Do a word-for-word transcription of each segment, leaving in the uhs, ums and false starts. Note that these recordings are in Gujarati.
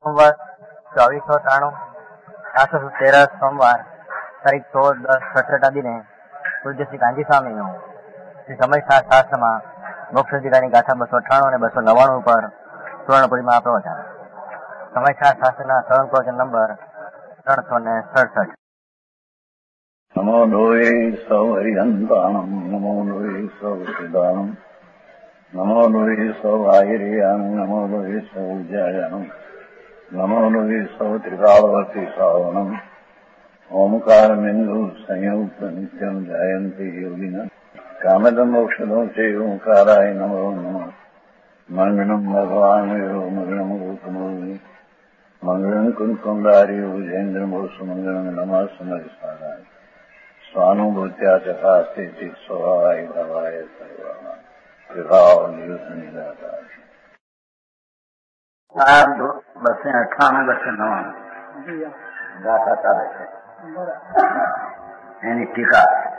सोमवार चौबीस सौ ताणु सात सौ तेरह सोमवार तारीख सोल दस सत्रह दिने पूज्य श्री गांधी स्वामी श्री समय शास्त्र में मोक्ष अधिकारी गाथा बसो अठाणु और बसो नवाणु पर सुवर्णपुरी में प्रवचन समय शास्त्र सरल प्रवचन नंबर त्रण सौ ने सड़सठ। नमो लोये सौ हरिहंताणम नमो लोये सौ सिदानम नमो लोये सौ आयरियाणम नमो लोये सौ जयाणम नमो लोये सौ त्रिकालवर्ती सावनम ओमकार बिंदु संयुक्त नित्यम जयंती योगिना कामदम मोक्षदो से ओंकाराय नमो नमः मंगलम भगवान मंगलम रूपमोहि मंगलम कुंकुमधारी भुजेन्द्र मोसु मंगलम नमः समरिसाराय स्वानुभूत्या तथा स्थिति स्वभावाय भवाय सर्वाना विभाव नियुक्त निराकार આ બસે અઠાણું બસે નવાણું ગાથા ચાલે છે એની ટીકા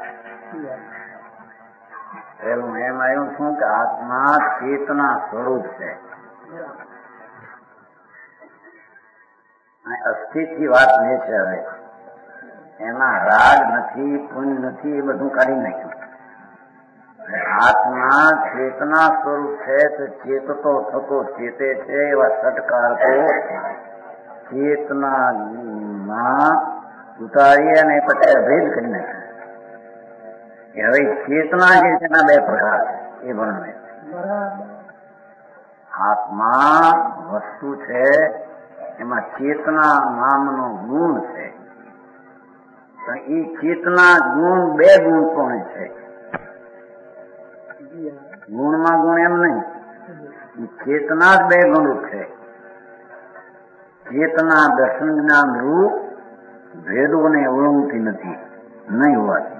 પેલું એમ આવ્યું છું કે આત્મા ચેતના સ્વરૂપ છે. અસ્થિતિ વાત એ છે હવે એમાં રાગ નથી પુણ્ય નથી એ બધું કાઢી નાખ્યું. આત્મા ચેતના સ્વરૂપ છે તો ચેતતો થતો ચેતે છે એવા સટકાર તો ચેતનામાં ઉતારી અને પછી અભેદ કરી નાખ્યો. હવે ચેતના જે છે એના બે પ્રકાર છે એ વર્ણવે. આત્મા વસ્તુ છે એમાં ચેતના નામનો ગુણ છે. એ ચેતના ગુણ બે ગુણ પણ છે. ગુણમાં ગુણ એમ નહીં, ચેતના જ બે ગુણ છે. ચેતના દર્શન જ્ઞાન રૂપ ભેદોને ઓળંગતી નથી નહીં હોવાથી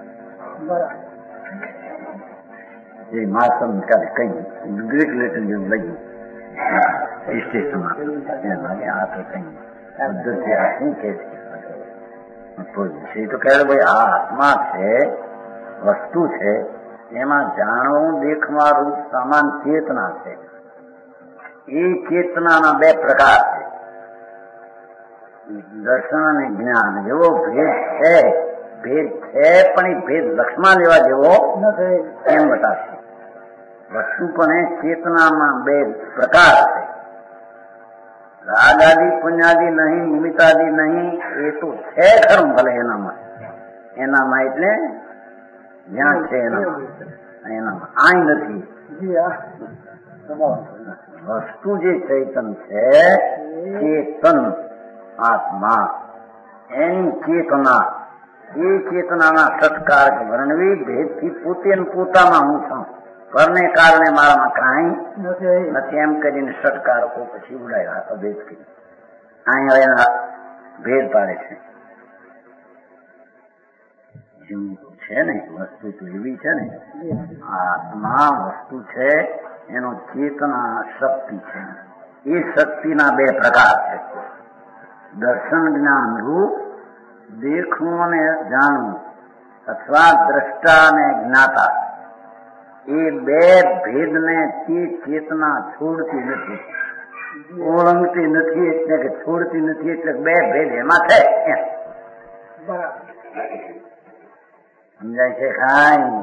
એ માસમ ચાલે કઈ ગ્રીક લેટર જેવું લાગ્યું સ્ટેશનમાં લાગે આ તો કઈ પદ્ધતિ આ શું કે છે તો કહે ભાઈ આ આત્મા છે વસ્તુ છે એમાં જાણવું દેખવા રૂપ સમાન ચેતના છે. એ ચેતનાના બે પ્રકાર છે, દર્શન અને જ્ઞાન. જેવો ભેદ છે ભેદ છે પણ એ ભેદ લક્ષમાં લેવા જેવો નથી એમ બતાવશે. વસ્તુ પણ એ ચેતનામાં બે પ્રકાર છે. રાગાદી પુણ્યાદિ નહીં નિમિત્તાદિ નહીં એ તો છે ખરું ભલે એનામાં એનામાં એટલે જ્યાં છે એનામાં એનામાં આઈ નથી. વસ્તુ જે ચેતન છે ચેતન આત્મા એની ચેતના એ ચેતનાના સત્કાર વર્ણવી ભેદથી પોતે પોતામાં હું છું પરને કારણે મારામાં કાંઈ નથી એમ કરીને સત્કારકો પછી ઉડાવ્યા હતા ભેદ કરી. અહીં હવે એના ભેદ પાડે છે. છે ને વસ્તુ તો એવી છે ને આત્મા વસ્તુ છે એનો ચેતના શક્તિ છે. એ શક્તિના બે પ્રકાર છે, દર્શન જ્ઞાન રૂપ દેખવું અને જાણવું અથવા દ્રષ્ટા અને જ્ઞાતા. એ બે ભેદને તે ચેતના છોડતી નથી, ઓળંગતી નથી એટલે કે છોડતી નથી એટલે બે ભેદ એમાં છે. સમજાય છે? ખાઈ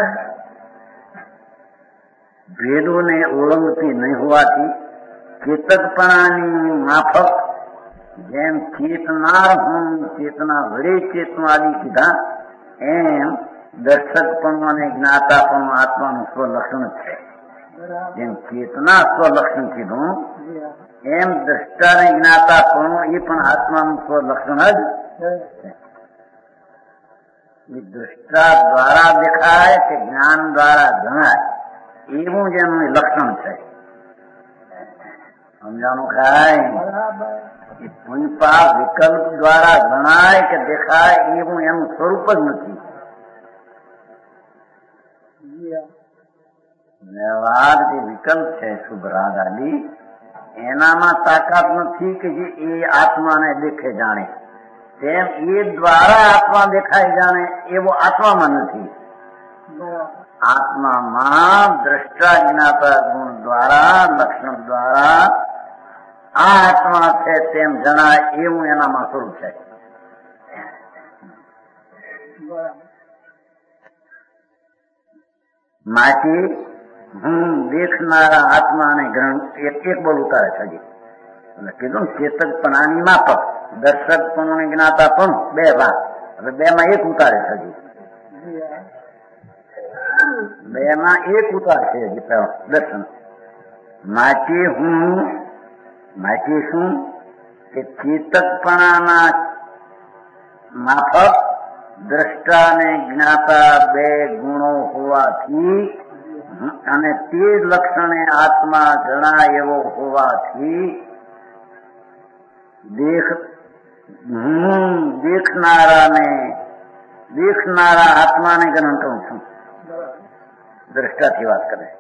ભેદોને ઓળંગતી નહીં હોવાથી ચેતકપણાની માફક જેમ ચેતનાર હું ચેતના વડે ચેતનાદી કીધા એમ દર્શકપણું અને જ્ઞાતાપણું આત્માનું સ્વલક્ષણ છે. જેમ ચેતના સ્વલક્ષણ કીધું એમ દ્રષ્ટા અને જ્ઞાતાપણું એ પણ આત્માનું સ્વલક્ષણ જ છે. એ દ્રષ્ટા દ્વારા દેખાય કે જ્ઞાન દ્વારા જણાય એવું જ એનું લક્ષણ છે. સમજાનું ખાય? એ પુંજપા વિકલ્પ દ્વારા જણાય કે દેખાય એવું એનું સ્વરૂપ જ નથી. વ્યવહાર જે વિકલ્પ છે શુભ રાગ આદિ એનામાં તાકાત નથી કે જે એ આત્માને દેખે જાણે તેમ એ દ્વારા આત્મા દેખાય જાણે એવો આત્મામાં નથી. આત્મામાં દ્રષ્ટા જ્ઞાતા ગુણ દ્વારા લક્ષણ દ્વારા આ આત્મા છે તેમ જણાય એવું એનામાં સ્વરૂપ છે. માટી હું દેખનારા આત્માને ગ્રહણ એક એક બોલ ઉતારે છે. હજી એટલે કીધું ચેતકપણાની માફક દર્શકપણું જ્ઞાતા પણ બે ભાગ, હવે બે માં એક ઉતારે છે. હજી બે માં એક ઉતારશે હજી દર્શન. માટી હું માટી શું કે ચેતકપણાના માફક દ્રષ્ટા ને જ્ઞાતા બે ગુણો હોવાથી અને તે જ લક્ષણે આત્મા જણાય એવો હોવાથી દેખ હું દેખનારાને દેખનારા આત્માને ગ્રહણ કરું છું. દ્રષ્ટાથી વાત કરે.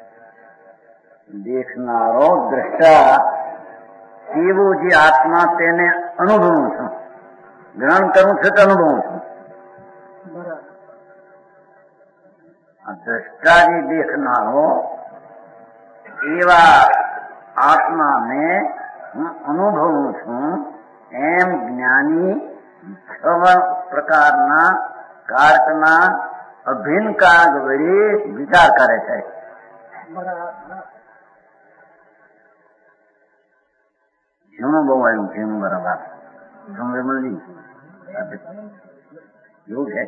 દેખનારો દ્રષ્ટા તેવો જે આત્મા તેને અનુભવું છું, ગ્રહણ કરું છું તો અનુભવું છું. દ્રષ્ટા જે દેખનારો એવા આત્માને હું અનુભવું છું એમ જ્ઞાની છ પ્રકારના કારકના અભિન્ન કાગ વળી વિચાર કરે છે. ઝીણું બહુ આવ્યું ઝીણું બરાબર ઝીણું વિમલજી એવું છે.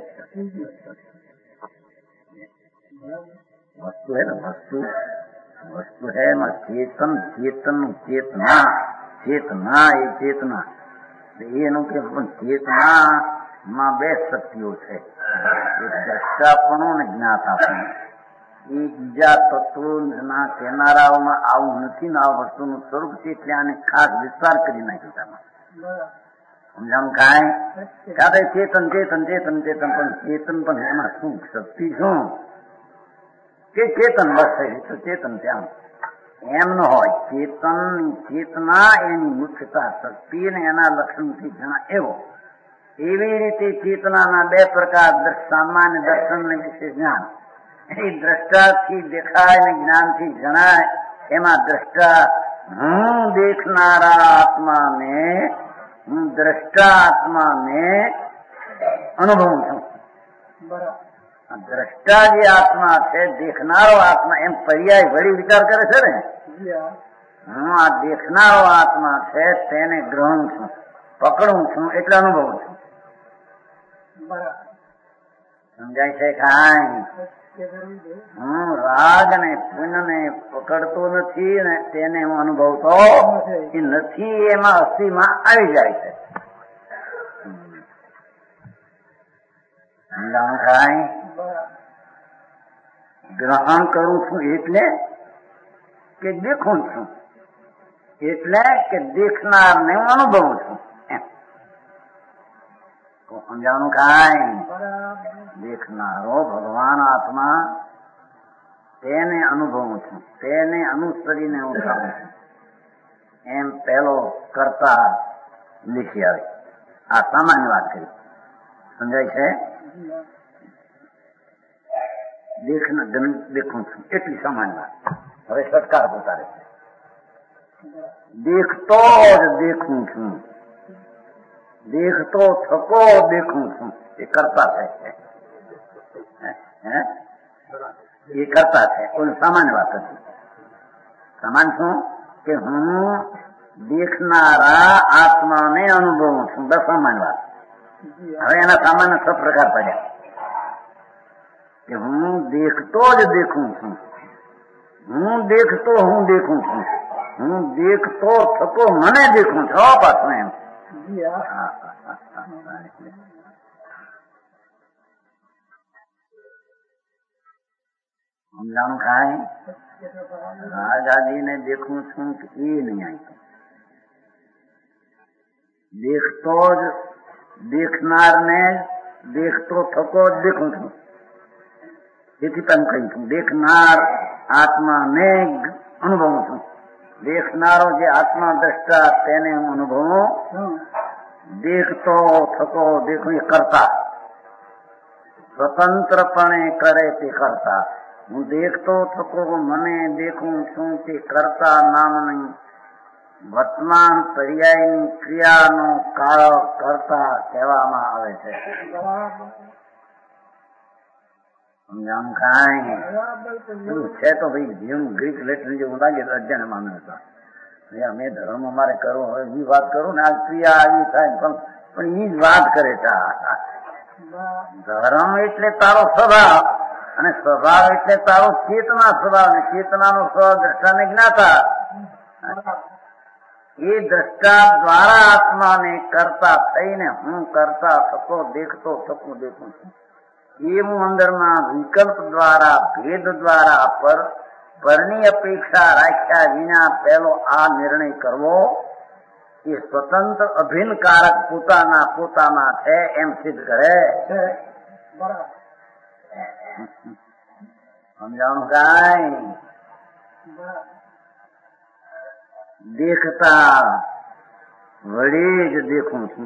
વસ્તુ है ना वस्तु वस्तु है ना चेतन चेतन चेतना चेतना એ ચેતના એનું કે ચેતના માં બે શક્તિઓ છે. એક દ્રષ્ટાપણું ને જ્ઞાતાપણું. એ બીજા તત્વોના કેનારાઓમાં આવું નથી ને આ વસ્તુનું સ્વરૂપ છે એટલે આને ખાસ વિસ્તાર કરી નાખ્યું તેમાં. સમજાણું કાંઈ કાંઈ ચેતન ચેતન ચેતન ચેતન પણ ચેતન પણ એમાં શું શક્તિ શું કે ચેતન બસ તો ચેતન ત્યાં એમ ન હોય. ચેતન ચેતના એની મુખ્યતા શક્તિ ને એના લક્ષણથી જણા એવો. એવી રીતે ચેતનાના બે પ્રકાર સામાન્ય દર્શન ને વિશે જ્ઞાન. એ દ્રષ્ટાથી દેખાય ને જ્ઞાનથી જણાય. એમાં દ્રષ્ટા હું દેખનારા આત્માને હું દ્રષ્ટા આત્માને અનુભવું છું. દ્રષ્ટા જે આત્મા છે દેખનારો આત્મા એમ પર્યાય વળી વિચાર કરે છે ને. હું આ દેખનારો આત્મા છે તેને ગ્રહણ છું, પકડું છું એટલે અનુભવું છું. સમજાય છે કાંઈ? હું રાગ ને પુન ને પકડતો નથી ને તેને હું અનુભવતો નથી. એમાં અસ્થિમાં આવી જાય છે. કાંઈ ગ્રહણ કરું છું એટલે કે દેખું છું એટલે કે દેખનાર ને હું અનુભવું છું. સમજાવાનું કાંઈ? દેખનારો ભગવાન આત્મા તેને અનુભવું છું, તેને અનુસરીને હું કરું છું એમ પેલો કરતા લીખી આવે. આ સામાન્ય વાત કરી. સમજાય છે? દેખું છું એટલી સામાન્ય વાત. હવે સત્કાર પોતારે છે. દેખતો જ દેખું છું, દેખતો થકો દેખું છું એ કરતા છે. એ કરતા છે. કોઈ સામાન્ય વાત હતી. સામાન્ય શું કે હું દેખનારા આત્માને અનુભવું છું. બસ સામાન્ય વાત. હવે એના સામાન્ય સ પ્રકાર પડ્યા કે હું દેખતો જ દેખું છું, હું દેખતો હું દેખું છું, હું દેખતો થકો મને દેખું છું. પાછું એમ સમજાણું કાંઈ? રાજાજી ને દેખું છું કે એ નહીં આવતું. દેખતો જ દેખનાર ને દેખતો થકો જ દેખું છું. તેથી પણ કહ્યું છું દેખનાર આત્માને અનુભવું છું. દેખનારો જે આત્મા દ્રષ્ટા તેને હું અનુભવું. દેખતો થકો દેખું એ કરતા સ્વતંત્રપણે કરે તે કરતા. હું દેખતો થકો મને દેખું છું તે કરતા નામ નહીં. વર્તમાન પર્યાયની ક્રિયાનો કારક કરતા કહેવામાં આવે છે. સમજામ કાંઈ છે તો ભાઈ જેમ ગ્રીક લેટર જેવું લાગે તો અજ્ઞાન માને હતા. અમે ધર્મ અમારે કરવો હોય એ વાત કરું ને આ ક્રિયા આવી થાય પણ એ જ વાત કરે છે. ધર્મ એટલે તારો સ્વભાવ અને સ્વભાવ એટલે તારો ચેતના સ્વભાવ ને ચેતનાનો સ્વભાવ દ્રષ્ટાને જ્ઞાતા. એ દ્રષ્ટા દ્વારા આત્માને કરતા થઈને હું કરતા થતો દેખતો થતું દેખું છું. એ હું અંદરમાં વિકલ્પ દ્વારા ભેદ દ્વારા પર પરની અપેક્ષા રાખ્યા વિના પહેલો આ નિર્ણય કરવો એ સ્વતંત્ર અભિન્ન કારક પોતાના પોતામાં છે એમ સિદ્ધ કરે. સમજાણું કાંઈ? દેખતા વડે જ દેખું છું,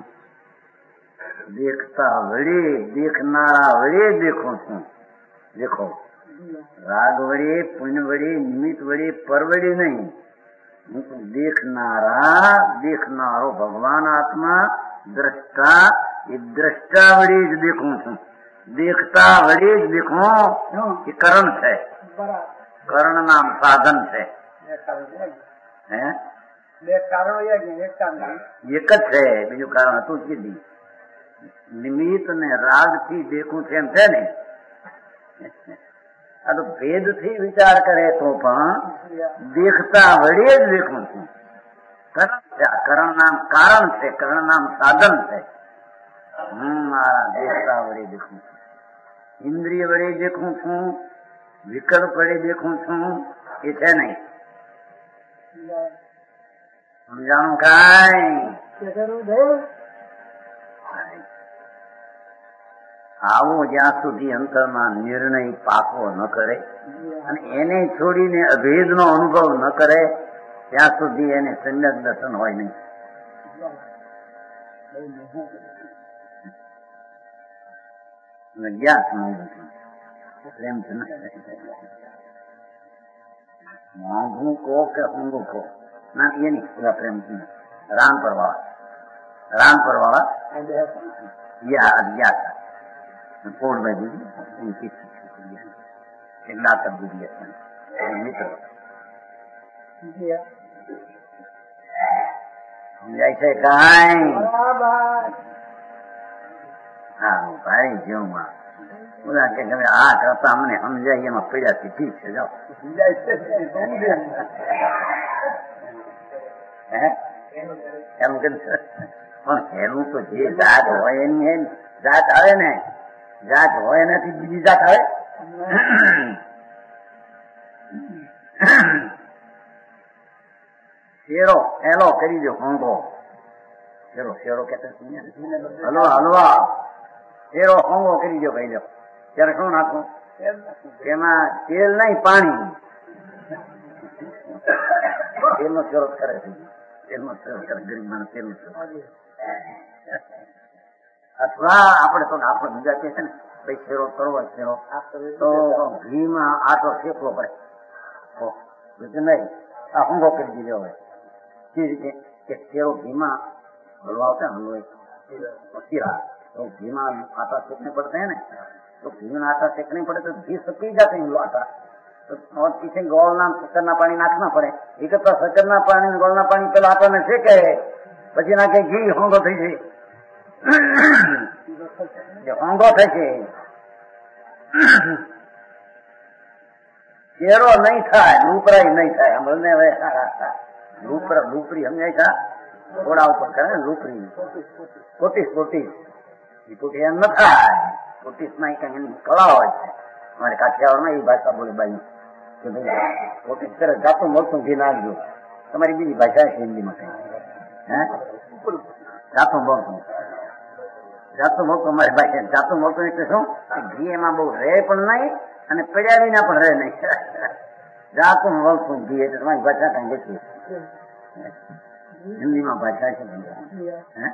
દેખતા વડે દેખનારા વડે દેખું છું. દેખો રાગ વડે પુણ્ય વડે નિમિત્ત વડે પર વડે નહીં. હું તો દેખનારા દેખનારો ભગવાન આત્મા દ્રષ્ટા એ દ્રષ્ટા વડે જ દેખું છું. દેખતા વડે જ દેખું એ કરણ છે. કરણ નામ સાધન છે. હે બે કારણો એક જ છે, બીજું કારણ હતું કીધી. નિમિત્ત ને રાગ થી દેખું છે એમ છે ને. આ તો ભેદ થી વિચાર કરે તો પણ દેખતા વડે જ દેખું છું. કરણ છે, કરણ નામ કારણ છે, કરણ નામ સાધન છે. હું મારા દેખતા વડે દેખું છું, ઇન્દ્રિય વડે દેખું છું, વિકલ્પ વડે દેખું છું એ છે નહીં. સમજાણું કાંઈ? આવો જ્યાં સુધી અંતરમાં નિર્ણય પાકો ન કરે અને એને છોડીને અભેદનો અનુભવ ન કરે ત્યાં સુધી એને સમ્યક દર્શન હોય નહીં. જ્ઞાત પ્રેમ મોંઘું કહો કે ઊંઘું કહો ના એ નહીં. પૂરા પ્રેમ રામ પરવાળા રામ પરવાળા યા અજ્ઞાત કોડ में દીધી કેટલા તક દીધી મિત્ર સમજાય છે કાંઈ? હા ભાઈ જેવું બધા કે તમે આ કરતા અમને સમજાય એમાં પડ્યા છે. ઠીક છે જાઓ. હે એમ કે પણ એનું તો જે જાત હોય એની જાત આવે ને. જાત હોય એનાથી બીજી જાત આવે. શેરો એલો કરી દો હોંગો શેરો શેરો કેતા હલવા હલવા શેરો હોંગો કરી દો ભાઈ લો. ત્યારે શું નાખું એમાં? તેલ નહીં પાણી. તેલનો શેરો કરે છે, તેલનો શેરો કરે ગરીબ માણસ તેલનો શેરો. અથવા આપણે તો આપણે બીજા કે છે ને ભાઈ શેરો કરવો શેરો તો ઘીમાં આટો શેકવો પડે નહીં. આ હોંગો કરી દીધો હોય એ રીતે કે શેરો ઘીમાં હલવા આવતા હલવો શીરા તો ઘીમાં આટા શેકને પડતા હે ને તો ઘીમાં આટા શેકને પડે તો ઘી સકી જશે આટા તો પીછે ગોળના શક્કરના પાણી નાખના પડે. એ કરતા શક્કરના પાણી ગોળના પાણી પેલા આટાને શેકે પછી નાખે ઘી હોંગો થઈ જાય. હોંગો થાય છે શેરો નહીં થાય, લૂપરાઈ નહીં થાય. અમને હવે લૂપરા લૂપરી સમજાય છે ઘોડા ઉપર કરે ને લૂપરી કોટીસ કોટીસ એ કોટી એમ ન થાય. કોટીસ માં કઈ એની કળા હોય છે. અમારે કાઠિયાવાડમાં એ ભાષા બોલે બાઈ કે ભાઈ કોટીસ કરે જાતું મળતું ઘી નાખજો. તમારી બીજી ભાષા છે હિન્દીમાં કઈ હે જાતું મળતું જાતું મળતું અમારી ભાષા જાતું મળતું એટલે શું ઘી એમાં બહુ રહે પણ નહીં અને પડ્યા વિના પણ રહે નહીં. જાતું મળતું ઘી એટલે તમારી ભાષા કઈ દેખી હિન્દીમાં ભાષા છે હે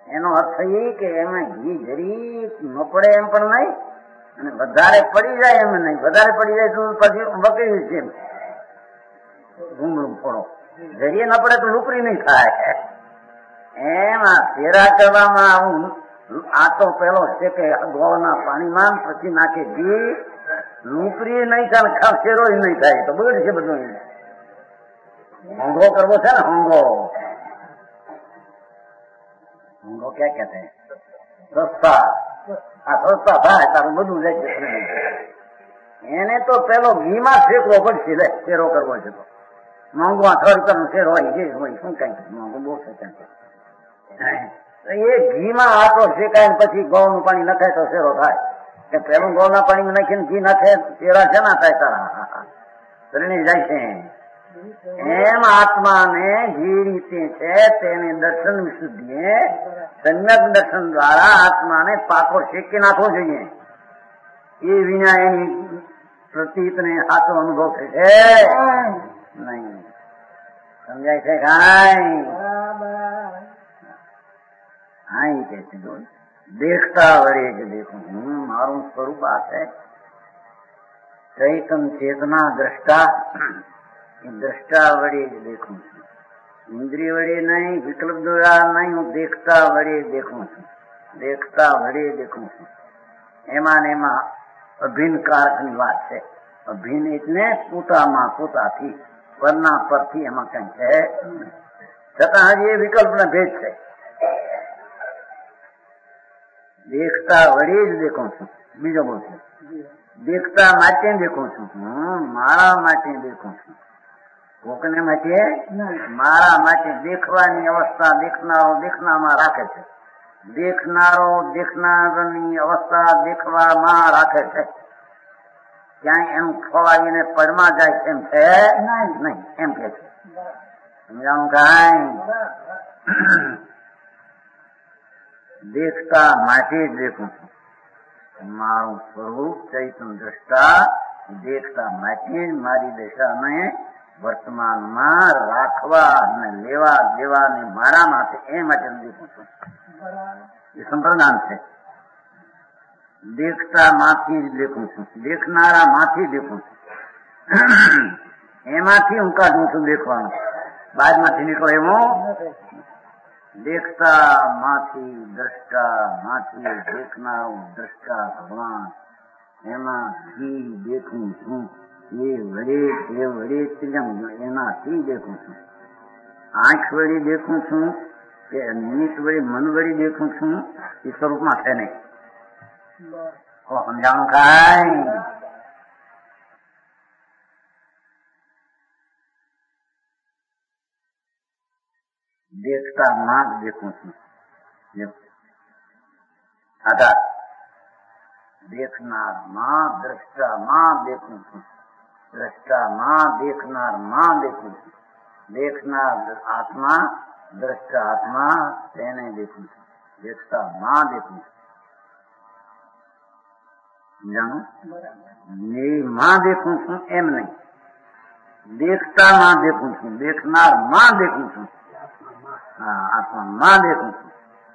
એનો અર્થ એ કે એમાં ઘી જરી ન પડે એમ પણ નહીં અને વધારે પડી જાય એમ નહીં. વધારે પડી જાય તો પછી વકરી છે ઘૂંઘળું ફોડો, જરીએ ન પડે તો લુકરી નહીં થાય. એમાં શેરા કરવામાં આવું આ તો પેલો છે કે ગોળના પાણીમાં પછી નાખે ઘી, લુકરી નહીં થાય, શેરો નહીં થાય તો બગડ છે બધું. હોંગો કરવો છે ને, હોંગો હોંગો ક્યાં કહેતે સસ્તા, આ સસ્તા થાય તારું બધું જાય છે. એને તો પેલો ઘીમાં શેકવો પડશે. લે શેરો કરવો છે તો મોંઘો ત્રણ રૂપિયાનો શેરો હોય જે હોય શું કઈ મોંઘું બહુ છે. એ ઘીમાં આટો શેકાય પછી ગોળનું પાણી નખાય તો શેરો થાય. કે પેલું ગોળના પાણીમાં નાખીને ઘી નાખે શેરા છે ના થાય તારા શરીર જાય છે. એમ આત્માને જે રીતે છે તેને દર્શન વિશુદ્ધિએ સમ્યક દર્શન દ્વારા આત્માને પાકો શેકી નાખવો જોઈએ. એ વિના એની પ્રતીતને સાચો અનુભવ થાય છે નહીં. સમજાય છે કાંઈ? હા એ કે છે દેખતા વડે જ દેખું હું, મારું સ્વરૂપ આ છે ચૈતન ચેતના દ્રષ્ટા. એ દ્રષ્ટા વડે જ દેખું છું, ઇન્દ્રિય વડે નહીં, વિકલ્પ દ્વારા નહીં, હું દેખતા વડે દેખું છું. દેખતા વડે દેખું છું. એમાં ને એમાં અભિન્ન કારકની વાત છે. અભિન્ન એટલે પોતામાં પોતાથી, પરના પરથી એમાં કઈ છે છતાં હજી એ વિકલ્પનો ભેદ છે. દેખતા વડે જ દેખું છું. બીજો બોલ છે દેખતા માટે દેખું છું, હું મારા માટે દેખું છું. કોકને માટે મારા માટે દેખવાની અવસ્થા દેખનારો દેખનામાં રાખે છે. દેખનારો દેખનારની અવસ્થા દેખવામાં રાખે છે. ક્યાંય એનું ખોવાવીને પડમાં જાય એમ છે નહીં, એમ કે છે. સમજાવું કાંઈ? દેખતા માટે જ દેખું છું. મારું સ્વરૂપ ચૈતન્ય દ્રષ્ટા દેખતા માટે જ મારી દશાને વર્તમાનમાં રાખવા અને લેવા દેવાને મારા માટે એ માટે દેખું છું. એ સંપ્રદાન છે. દેખતા માંથી જ દેખું છું, દેખનારા માંથી દેખું છું. એમાંથી હું કાઢું છું દેખવાનું, બહાર માંથી નીકળો એવો. દેખતા માંથી દ્રષ્ટા માંથી દેખનારો દ્રષ્ટા ભગવાન એમાંથી દેખું છું. એ વડે એ વડે એનાથી દેખું છું. આંખ વળી દેખું છું કે નિમિત્ત વળી મન વળી દેખું છું એ સ્વરૂપમાં છે નહીં. સમજાણું કાંઈ? દેખતા માં જ દેખું છું. આધાર દેખનાર માં દ્રષ્ટા માં દેખું છું. દ્રષ્ટા માં દેખનાર માં દેખું છું. દેખનાર આત્મા દ્રષ્ટા આત્મા તેને દેખું છું. દેખતા માં દેખું છું. જાણું માં દેખું છું એમ નહીં. દેખતા માં દેખું છું, દેખનાર માં દેખું છું. હા આત્મા માં દેખું છું.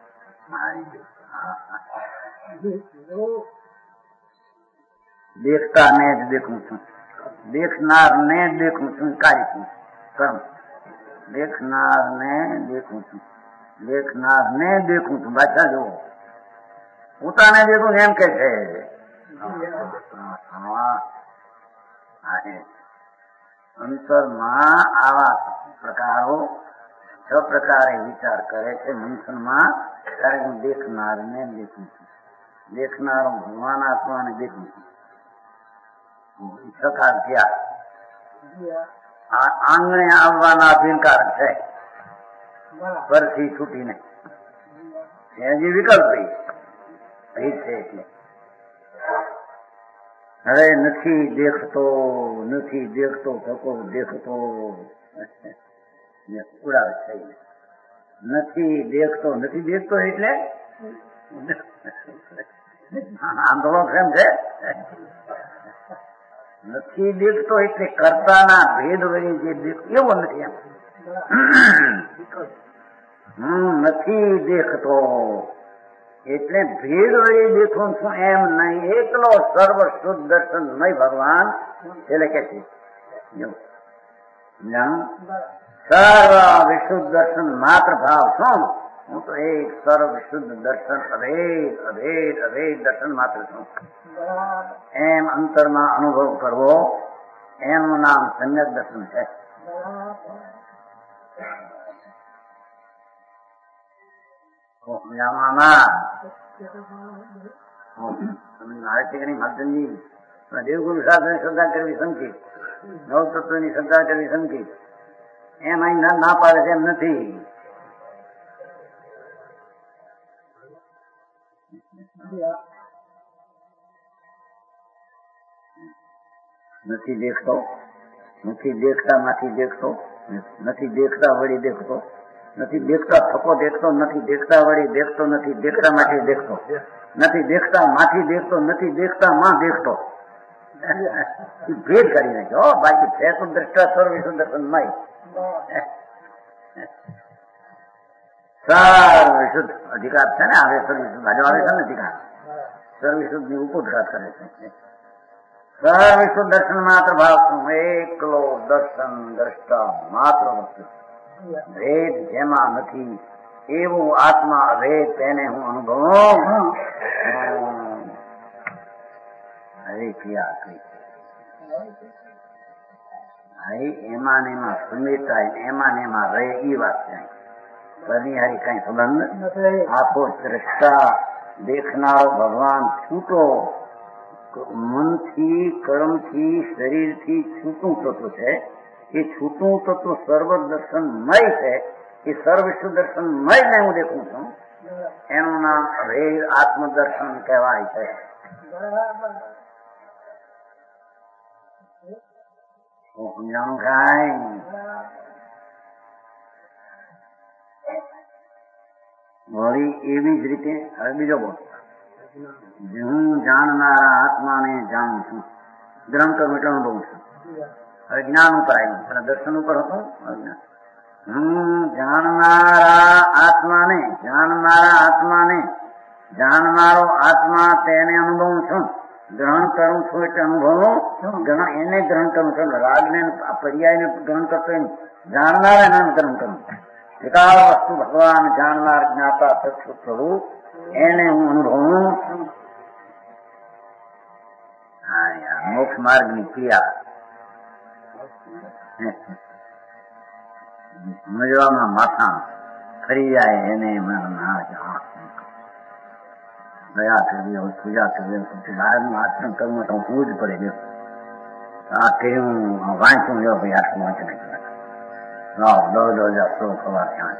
દેખતા ને જ દેખું છું, દેખનાર ને દેખું છું. કાર્ય છું કર્મ. દેખનાર ને દેખું છું, દેખનાર ને દેખું છું. પાછા જુઓ પોતાને દેખું એમ કે છે. અંતરમાં આવા પ્રકારો છ પ્રકારે વિચાર કરે છે. મંથનમાં ત્યારે હું દેખનાર ને દેખું છું. દેખનારો ભગવાન આત્માને દેખું છું. પ્રકાર થયા. આંગણે આવવાના અભિનકાર છે પરથી છૂટીને. હજી વિકલ્પ ભેદ છે. એટલે હવે નથી દેખતો નથી દેખતો થકો દેખતો ઉડાવે છે. નથી દેખતો નથી દેખતો એટલે આંદોલન કેમ છે? નથી દેખતો એટલે કર્તાના ભેદ વડે જે દેખ એવો નથી. એમ હું નથી દેખતો એટલે ભેદ વળી દેખું છું એમ નહીં, એકલો સર્વ શુદ્ધ દર્શનમય ભગવાન એટલે કે છે સર્વ વિશુદ્ધ દર્શન માત્ર ભાવ છું. હું તો એક સર્વ શુદ્ધ દર્શન અભેદ અભેદ અભેદ દર્શન માત્ર છું. એમ અંતરમાં અનુભવ કરવો એનું નામ સમ્યક દર્શન છે. મહાજનજી દેવગુરુ શાસ્ત્રની શ્રદ્ધા કરવી સંકિત, નવ તત્વની શ્રદ્ધા કરવી સંકિત, એમ અહીં ના પાડે છે એમ નથી. નથી દેખતો, નથી દેખતા માંથી દેખતો, નથી દેખતા વળી દેખતો, નથી દેખતા થકો દેખતો, નથી દેખતા વળી દેખતો, નથી દેખતા માંથી દેખતો, નથી દેખતા માંથી દેખતો, નથી દેખતા માં દેખતો. ભેદ કરી નાખ્યો. બાકી છે તો દ્રષ્ટા સર્વ દર્શનમય સર્વશુદ્ધ અધિકાર છે ને. આવે સર્વશુદ્ધ બાજુ આવે છે ને અધિકાર, સર્વશુદ્ધ ની ઉપોદઘાત કરે છે. સર્વશુદ્ધ દર્શન માત્ર ભાવ છું, એકલો દર્શન દ્રષ્ટા માત્ર વસ્તુ. ભેદ જેમાં નથી એવું આત્મા અભેદ તેને હું અનુભવું. હવે ક્રિયા કરી એમાં ને એમાં સુમિતા એમાં ને એમાં રહે એ વાત છે. બની હારી કઈ સંબંધ આખો દ્રષ્ટા દેખનારો ભગવાન છૂટો મનથી કર્મથી શરીરથી છૂટું તત્વ છે. એ છૂટું તત્વ સર્વ દર્શનમય છે. એ સર્વ શુદ્ધ દર્શનમય ને હું દેખું છું. એનું નામ અભેદ આત્મદર્શન કહેવાય છે. સમજાણું કાંઈ? વળી એવી જ રીતે હવે બીજો બોલ. હું જાણનારા આત્માને જાણું છું. ગ્રહણ કરું એટલે અનુભવું છું. હવે જ્ઞાન ઉપર આવ્યું, પણ દર્શન ઉપર હતો અજ્ઞાન. હું જાણનારા આત્માને જાણનારા આત્માને જાણનારો આત્મા તેને અનુભવું છું. ગ્રહણ કરું છું એટલે અનુભવું એને ગ્રહણ કરું છું. રાગને પર્યાયને ગ્રહણ કરતો જાણનારા એને ગ્રહણ કરું. એકાદ વસ્તુ ભગવાન જાણનાર જ્ઞાતા ચક્ષુ પ્રભુ એને હું અનુભવું. મોક્ષ માર્ગ ની ક્રિયા સમજવામાં માથા ફરી જાય એને દયા કરવી હોય, પૂજા કરવી હોય, બહારનું આચરણ કરવું તો હું જ પડે ગયો. આ કેવું વાંચું જો ભાઈ આટલું વાંચી નાખ્યું દો દો હજાર સો ખબર ક્યાં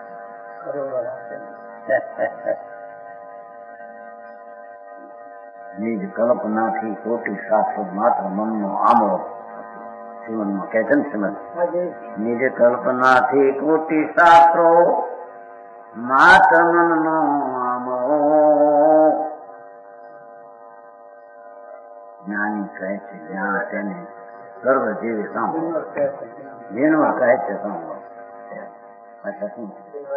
નિજ કલ્પનાથી કોટી શાસ્ત્રો માત્ર મનનો આમળો. જીવનમાં કહે છે ને શ્રીમદ, નિજ કલ્પનાથી કોટી શાસ્ત્રો માત્ર મનનો આમળો. જ્ઞાની કહે છે જ્ઞાન તેને સર્વ જીવી સાંભળો. જીનવા કહે છે સાંભળો. અચ્છા શું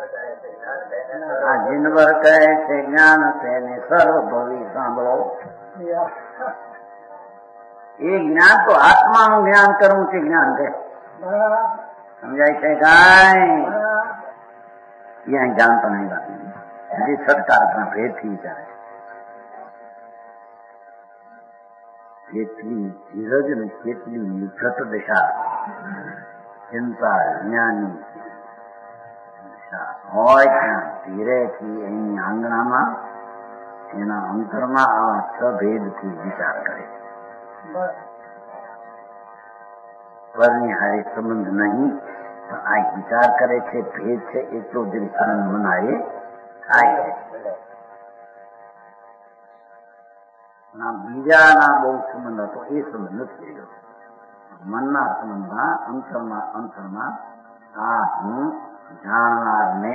આ જીનવર કહે છે જ્ઞાન તેને સર્વ ભવી સાંભળો. એ જ્ઞાન તો આત્માનું જ્ઞાન કરવું છે. જ્ઞાન છે સમજાય છે કાંઈ? ત્યાં જાણતા નહીં વાત જે સત્કારના ભેદથી વિચારે કેટલી ધીરજ ને કેટલી નિખત દશા ચિંતા જ્ઞાની હોય ત્યાં ધીરેથી એની આંગણામાં એના અંતરમાં આ છ ભેદથી વિચાર કરે. પરની હારે સંબંધ નહીં, આ વિચાર કરે છે ભેદ છે એટલો જ આનંદ મનાય થાય છે. બીજાના બહુ સંબંધ હતો એ સંબંધ નથી રહ્યો. મનના સંબંધમાં અંતરમાં અંતરમાં આ હું જાણનારને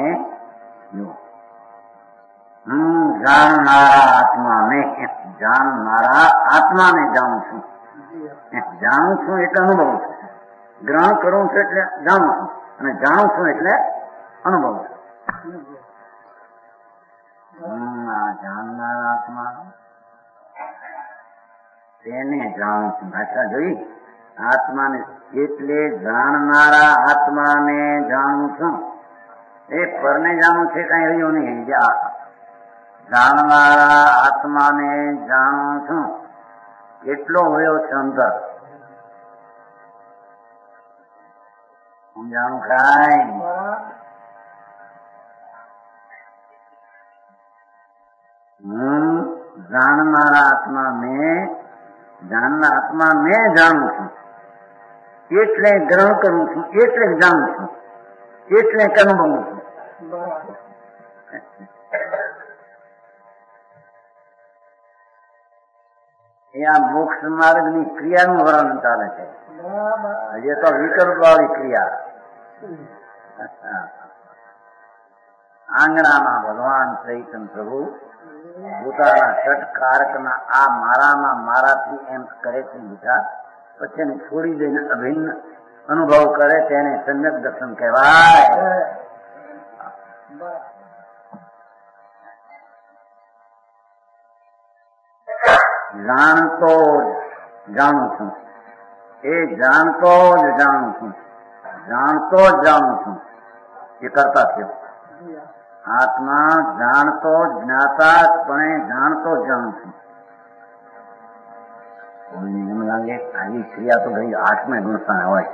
હું જાણનારા આત્માને જાણનારા આત્માને જાણું છું. જાણું છું એટલે અનુભવું છું. ગ્રહણ કરું છું એટલે જાણું છું અને જાણું છું એટલે અનુભવું છું. આ જાણનારા આત્મા તેને જાણું છું. ભાષા જોઈ. આત્માને એટલે જાણનારા આત્માને જાણું છું. એ પરને જાણું છે કઈ રહ્યું નહીં. જાણનારા આત્માને જાણું છું એટલો હોયો છે અંદર. હું જાણું ખાય હું જાણનારા આત્મા મેં જાણનાર આત્મા મેં જાણું છું એટલે ગ્રહણ કરું છું, એટલે જાણું છું, એટલે અનુભવું છું. એ આ મોક્ષ માર્ગ ની ક્રિયાનું વર્ણન ચાલે છે. હજી તો વિકલ્પ વાળી ક્રિયા. આંગણામાં ભગવાન ચૈતન્ય પ્રભુ પોતાના ષટ કારકના આ મારામાં મારાથી એમ કરે છે બીજા, પછી એને છોડી દઈને અભિન્ન અનુભવ કરે તેને સમ્યક દર્શન કહેવાય. જાણતો જાણું છું, એ જાણતો જ જાણું છું, જાણતો જ જાણું છું એ કરતા થયો. આત્મા જાણતો જ્ઞાતા પણ જાણતો જ જાણું છું. એમ લાગે આવી ક્રિયા તો ભાઈ આઠમે ગુણસ્થાન હોય.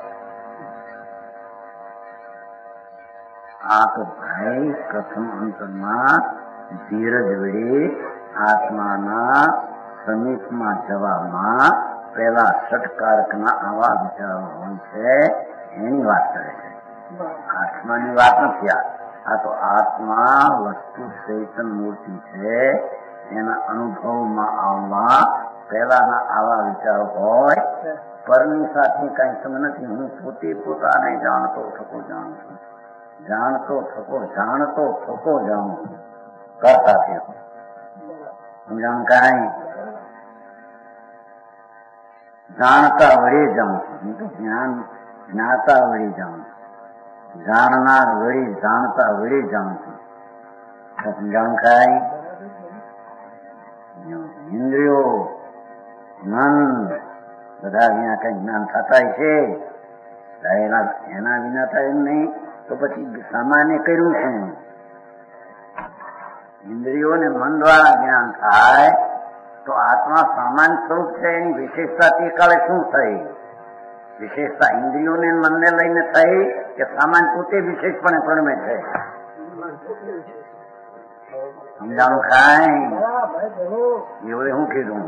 આ તો ભાઈ પ્રથમ અંતરમાં ધીરજ વડે આત્માના સમીપમાં જવામાં પેલા ષટકારકના આવા વિચારો હોય છે એની વાત કરે છે. આત્માની વાત નથી. આ તો આત્મા વસ્તુ ચૈતન મૂર્તિ છે, એના અનુભવમાં આવવા પહેલાના આવા વિચારો હોય. પરની સાથે કઈ સમજ નથી. હું પોતે પોતાને જાણતો થકો જાણું છું, જાણતો થકો જાણતો થકો જાણું છું કરતા થયો. સમજાણું કઈ જાણતા વડે જાણું છું, જ્ઞાન જ્ઞાતા વડે જાણું છું, જાણનાર વળી જાણતા વળી જાણું છું. સમજાણું ખાય. ઇન્દ્રિયો મન બધા વિના કઈ જ્ઞાન થતા છે. એના વિના થાય એમ નહીં તો પછી સામાન્ય કર્યું છે. ઇન્દ્રિયો ને મન દ્વારા જ્ઞાન થાય તો આત્મા સામાન્ય સ્વરૂપ છે. એની વિશેષતા તે કાળે શું થઈ? વિશેષતા ઇન્દ્રિયોને મનને લઈને થઈ કે સામાન્ય પોતે વિશેષપણે પરમે છે? સમજાણું ખાય. એવું હું કીધું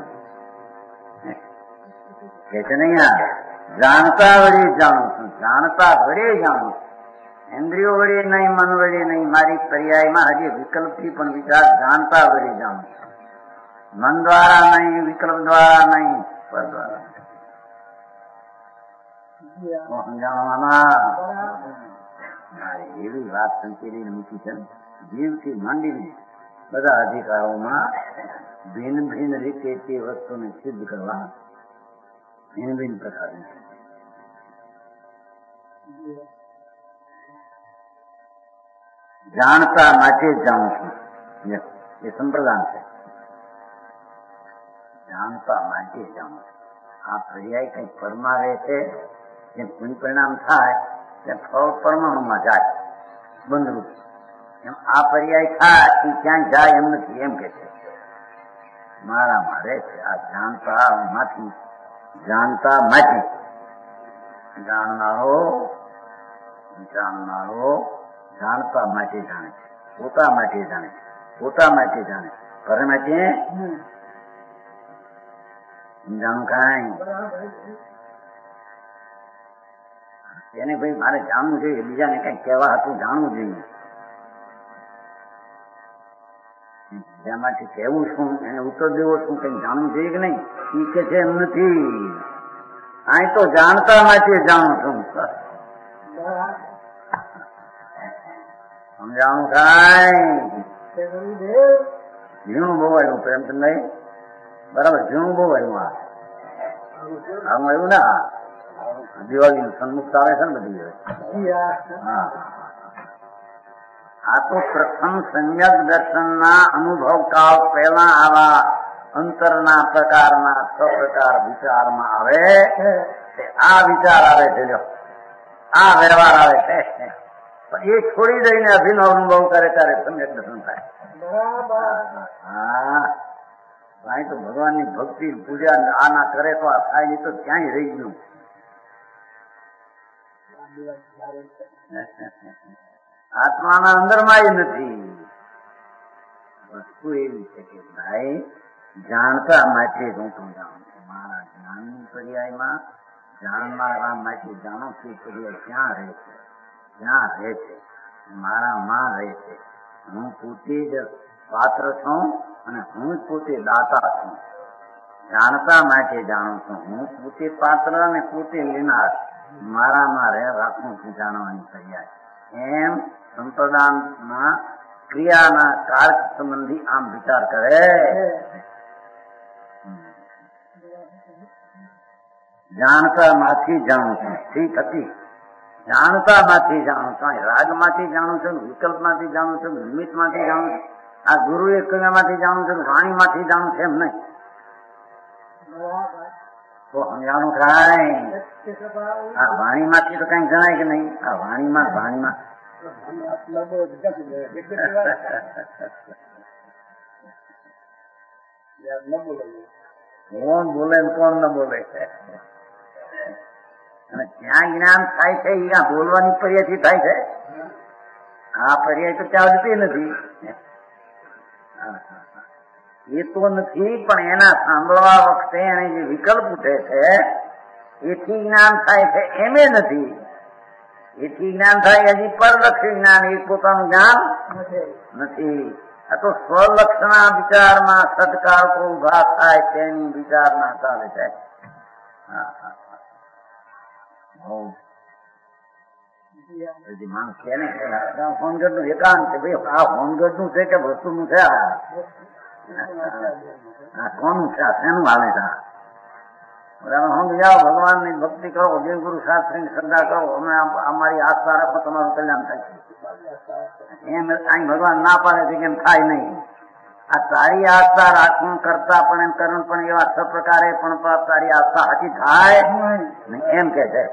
કે છે નહીં. આ જાણતા વડે જાણું છું, જાણતા વડે જાણું છું. ઇન્દ્રિયો વડે નહીં, મન વડે નહીં. મારી પર્યાયમાં હજી વિકલ્પથી પણ વિચાર જાણતા વડે જાણું છું. મન દ્વારા નહીં, વિકલ્પ દ્વારા નહીં, પર દ્વારા. એવી વાત સંકેલી મૂકી છે. જીવથી માંડીને બધા અધિકારોમાં ભિન્ન ભિન્ન રીતે તે વસ્તુને સિદ્ધ કરવા ભિન્ન ભિન્ન પ્રકારની જાણતા માટે જ જાણું છું. એ સંપ્રદાન છે. જાણતા માટે જ જાણું છું. આ પર્યાય કઈ પરમાં રહે છે, જેમ કોઈ પરિણામ થાય તેમ ફળ પરમાણુમાં જાય બંધરૂપ. એમ આ પર્યાય થાય એ ક્યાંય જાય એમ નથી. એમ કે છે મારા મારે છે. આ જાણતા માંથી જાણતા માંથી જાણનારો જાણનારો જાણતા માટે જાણે છે, પોતા માટે જાણે છે, પોતા માટે જાણે છે, પર માટે જાણું કાંઈ. એને ભાઈ મારે જાણવું જોઈએ, બીજાને કઈ કહેવા હતું જાણવું જોઈએ. જેમાંથી કહેવું શું, એને ઉત્તર દેવો શું, કઈ જાણવું જોઈએ કે નહીં? એ કે છે એમ નથી. અહીં તો જાણતા માટે જાણું છું. સમજાણું કાંઈ. ઝીણું બહુ આવ્યું પ્રેમચંદ બરાબર. ઝીણું બહુ આવ્યું. આ આમ આવ્યું ને. હા, દિવાળી નું સન્મુખ આવે છે ને બધી. હા, આ તો પ્રથમ સમ્યક દર્શનના અનુભવ કાળ પહેલા આવા અંતરના પ્રકારના છ પ્રકાર વિચારમાં આવે આ વિચાર આવે છે, જો આ વ્યવહાર આવે છે, એ છોડી દઈને અભિનવ અનુભવ કરે ત્યારે સમ્યક દર્શન થાય. હા, અહીં તો ભગવાનની ભક્તિ પૂજા આના કરે તો આ થાય, નહીં તો ક્યાંય રહી ગયું. આત્માના અંદરમાં નથી. વસ્તુ એવી છે કે ભાઈ જાણતા માટે હું તો જાણું છું. મારા જ્ઞાનની પર્યાયમાં જાણનારા માટે જાણું છું પર્યાય ક્યાં રહે છે, ક્યાં રહે છે, મારા માં રહે છે. હું પોતે જ પાત્ર છું અને હું પોતે દાતા છું. જાણતા માટે જાણું છું. હું પોતે પાત્ર અને પોતે લેનાર મારામાં રહે રાખું છું જાણવાની પર્યાય. એમ સંપ્રદાનમાં ક્રિયાના કારક સંબંધી આમ વિચાર કરે. જાણતા માંથી જાણું છું, ઠીક હતી. જાણતા માંથી જાણું છું, રાગ માંથી જાણું છું, વિકલ્પ માંથી જાણું છું, નિમિત્ત માંથી જાણું છું, આ ગુરુ એક માંથી જાણું છું, વાણી માંથી જાણું છું, એમ નહીં. તો સમજાણું કાંઈ આ વાણી માંથી તો કઈ જણાય કે નહીં. આ વાણીમાં વાણીમાં કોણ બોલે કોણ ન બોલે, અને ક્યાં જ્ઞાન થાય છે એ આ બોલવાની પર્યાયથી થાય છે. આ પર્યાય તો ત્યાં જતી નથી. એ તો નથી, પણ એના સાંભળવા વખતે એને જે વિકલ્પ ઉઠે છે એથી જ્ઞાન થાય છે, એમે નથી. એથી જ્ઞાન થાય હજી પરલક્ષી જ્ઞાન, એ પોતાનું જ્ઞાન નથી. આ તો સ્વલક્ષણા વિચારમાં સત્કારકો ઉભા થાય તેની વિચારના ચાલે છે. માણસ કે ને હોનગઢ નું એકાંત છે, ભાઈ આ હોનગઢ નું છે કે વસ્તુનું છે, આ કોનું છે, આ શેનું હાલે છે? હોંગ જાઓ, ભગવાન ની ભક્તિ કરો, દેવગુરુ શાસ્ત્રી ની શ્રદ્ધા કરો, અમે અમારી આસ્થા રાખો, તમારું કલ્યાણ થાય. એમ અહીં ભગવાન ના પાડે છે કેમ થાય નહીં. આ તારી આસ્થા રાખવું કરતા પણ એમ કરણ પણ એવા છ પ્રકારે પણ તારી આસ્થા હાથી થાય એમ કે છે.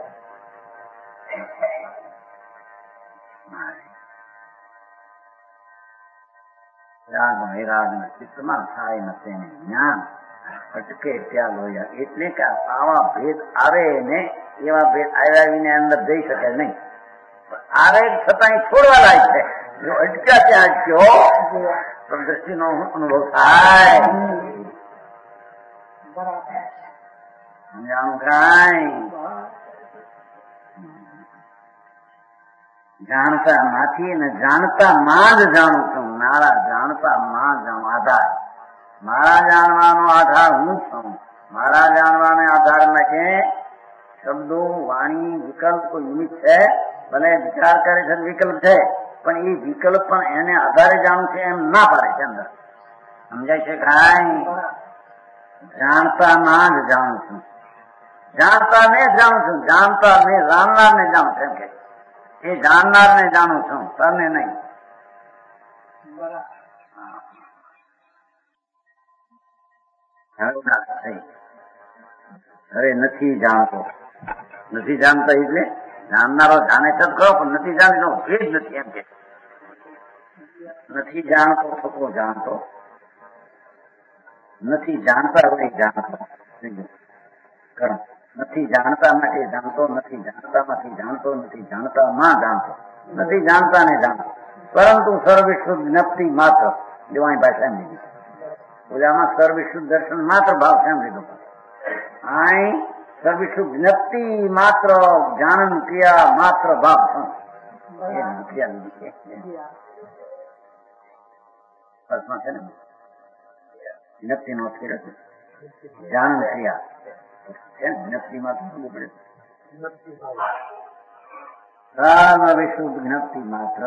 રાગ વૈરાગ ચિત્તમાં થાય નથી જ્ઞાન અટકે ત્યાં લોયા. એટલે કે આવા ભેદ આવે ને એવા ભેદ આવ્યા વિને અંદર જઈ શકે નહીં. આવે છતાં છોડવા લાયક છે. જો અટક્યા ત્યાં અટક્યો તો દ્રષ્ટિનો અનુભવ થાય. સમજાણું કાંઈ? જાણતા માંથી ને જાણતા માં જ જાણું છું. મારા જાણતા માં જાણું. આધાર મારા જાણવાનો આધાર હું છું. મારા જાણવાને આધારમાં કે શબ્દો, વાણી, વિકલ્પ કોઈ નિમિત્ત છે, ભલે વિચાર કરે છે વિકલ્પ છે, પણ એ વિકલ્પ પણ એને આધારે જાણું છે એમ ના પાડે છે અંદર. સમજાય છે કાંઈ? જાણતા માં જ જાણું છું. જાણતા ને જાણું છું. જાણતા ને જાણનાર ને જાણું છું એમ કે એ જાણનાર ને જાણું છું, તને નહીં. અરે નથી જાણતો. નથી જાણતા એટલે જાણનારો જાણે છે ખરો, પણ નથી જાણતો એ જ નથી એમ કે નથી જાણતો થતો જાણતો નથી. જાણતા વળી જાણતો કરો. નથી જાણતા માટે જાણતો, નથી જાણતા માંથી જાણતો, નથી જાણતા માં જાણતો, નથી જાણતા ને જાણતો, પરંતુ સર્વવિશ્વ જ્ઞપ્તિ માત્ર. જો અહીં ભાષા એમ લીધી ઓલામાં સર્વવિશ્વ દર્શન માત્ર ભાવ છે એમ લીધું. અહીં સર્વવિશ્વ જ્ઞપ્તિ માત્ર જાણન ક્રિયા માત્ર ભાવ છું એ ક્રિયા લીધી છે. અર્થમાં છે ને જ્ઞપ્તિ નો અર્થ જાણન ક્રિયા જ્ઞપ્તિમાં તો શું પડે? સર્વ વિશુદ્ધ જ્ઞપ્તિ માત્ર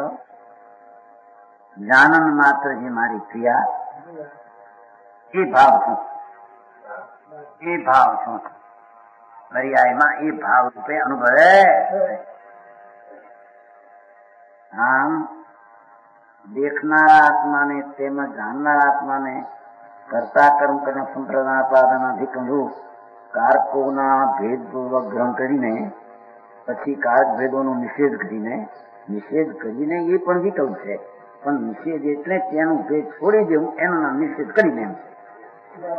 જાનન માત્ર જે મારી ક્રિયા એ ભાવ છું. એ ભાવ છું પર્યાયમાં એ ભાવ રૂપે અનુભવે. આમ દેખનારા આત્માને તેમજ જાણનારા આત્માને કરતા કર્મ કરીને સંપ્રદાયપાદનાધિકમ રૂપ કારકોના ભેદપૂર્વક ગ્રહણ કરીને પછી કારક ભેદોનો નિષેધ કરીને નિષેધ કરીને એ પણ વિકલ્પ છે, પણ નિષેધ એટલે તેનું ભેદ છોડી દેવું એનો નામ નિષેધ કરીને એમ છે.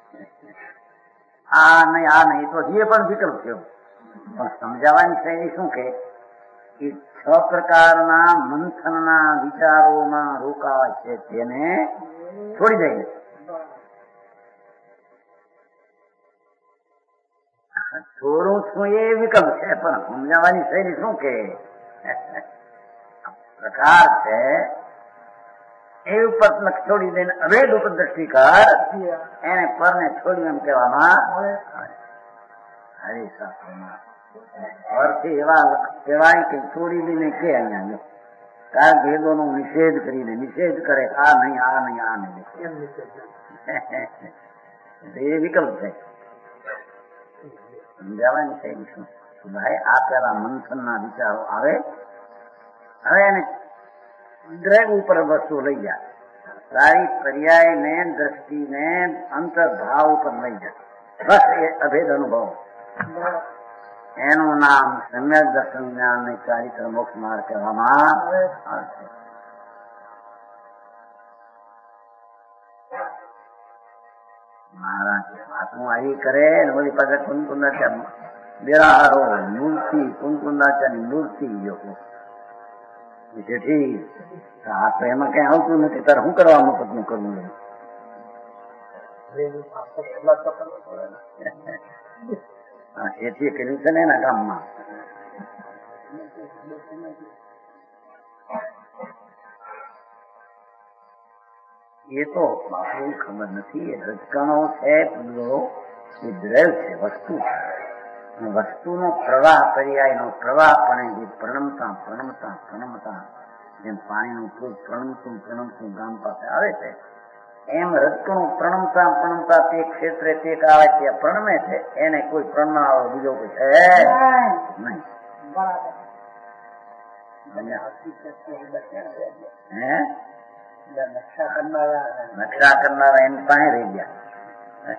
આ નહીં આ નહીં તો એ પણ વિકલ્પ છે, પણ સમજાવવાની શૈલી શું કે છ પ્રકારના મંથનના વિચારોમાં રોકાય છે તેને છોડી દઈએ. છોડું છું એ વિકલ્પ છે, પણ સમજાવવાની શૈલી શું કે પ્રકાર છે એ ઉપર છોડી દઈને અભેદ ઉપર દ્રષ્ટિકાર એને પરને છોડી એમ કહેવામાં હરિશાસ્ત્રમાં અર્થી એવા કહેવાય કે છોડી દઈને કે અહીંયા કાળ ભેદો નો નિષેધ કરીને નિષેધ કરે આ નહીં આ નહીં આ નહીં એ વિકલ્પ છે. સમજાવવાની છે શું ભાઈ આ પેલા મંથન ના વિચારો આવે હવે એને દ્રગ ઉપર વસ્તુ લઈ જાય, સારી પર્યાય ને દ્રષ્ટિ ને અંતર્ભાવ ઉપર લઈ જાય, બસ એ અભેદ અનુભવ એનું નામ સમ્યક દર્શન જ્ઞાન ને ચારિત્ર મોક્ષ માર્ગ કહેવામાં આવે છે. મહારાજ વાતું આવી કરે ને બધી પાછા કુંકુંદાચાર્ય બેરાહારો મૂર્તિ કુંકુંદાચાર્ય મૂર્તિ જેથી આ તો એમાં કઈ આવતું નથી, તારે શું કરવા મફત નું કરવું નહીં. જેથી કર્યું છે ને એના કામમાં એ તો બાપુ ખબર નથી. રજકણો છે પૂરો એ દ્રવ છે, વસ્તુ છે. વસ્તુનો પ્રવાહ પર્યાય નો પ્રવાહ પણ જે પ્રણમતા પ્રણમતા પ્રણમતા જેમ પાણીનું પૂર પ્રણમતું પ્રણમતું ગામ પાસે આવે છે એમ રજકણું પ્રણમતા પ્રણમતા તે ક્ષેત્રે તે આવે ત્યાં પ્રણમે છે, એને કોઈ પ્રણમાવો બીજો કોઈ છે નહીં. હે નકશા કરનારા નકશા કરનારા એની પાસે રહી ગયા.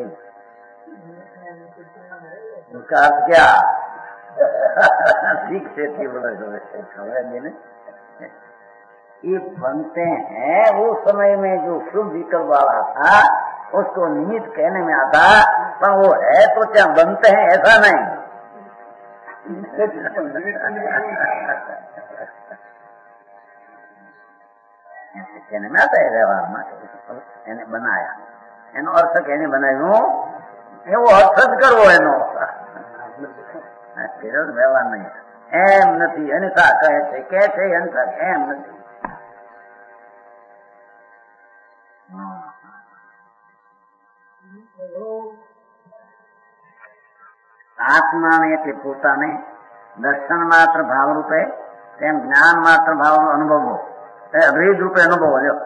उसका अर्थ क्या ठीक से खबर देने ये बनते हैं. वो समय में जो शुभ विकल्प वाला था उसको निमित्त कहने में आता, पर वो है तो क्या बनते हैं ऐसा नहीं. कहने में आता है व्यवहार में એને બનાયા એનો અર્થ એને બનાવ્યો એવો અર્થ જ કરવો એનો વ્યવહાર નહીં. એમ નથી અન્યથા કહે છે કે છે અન્યથા એમ નથી. આત્માને એટલે પોતાને દર્શન માત્ર ભાવ રૂપે તેમ જ્ઞાન માત્ર ભાવ નો અનુભવો અભેદ રૂપે અનુભવો લ્યો.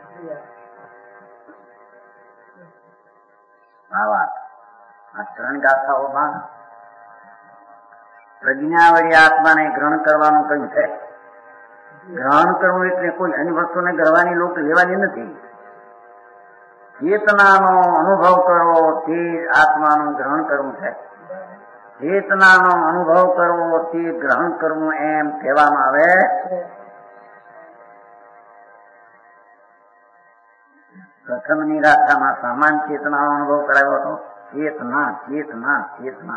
આ વાત આ ત્રણ ગાથાઓમાં પ્રજ્ઞાવળી આત્માને ગ્રહણ કરવાનું કહ્યું છે. ગ્રહણ કરવું એટલે કોઈ અન્ય વસ્તુને ગરવાની લોક લેવાની નથી. ચેતનાનો અનુભવ કરવો તે આત્માનું ગ્રહણ કરવું છે. ચેતનાનો અનુભવ કરવો તે ગ્રહણ કરવું એમ કહેવામાં આવે. પ્રથમની ગાથામાં સામાન ચેતનાનો અનુભવ કરાવ્યો હતો. ચેતના ચેતના ચેતના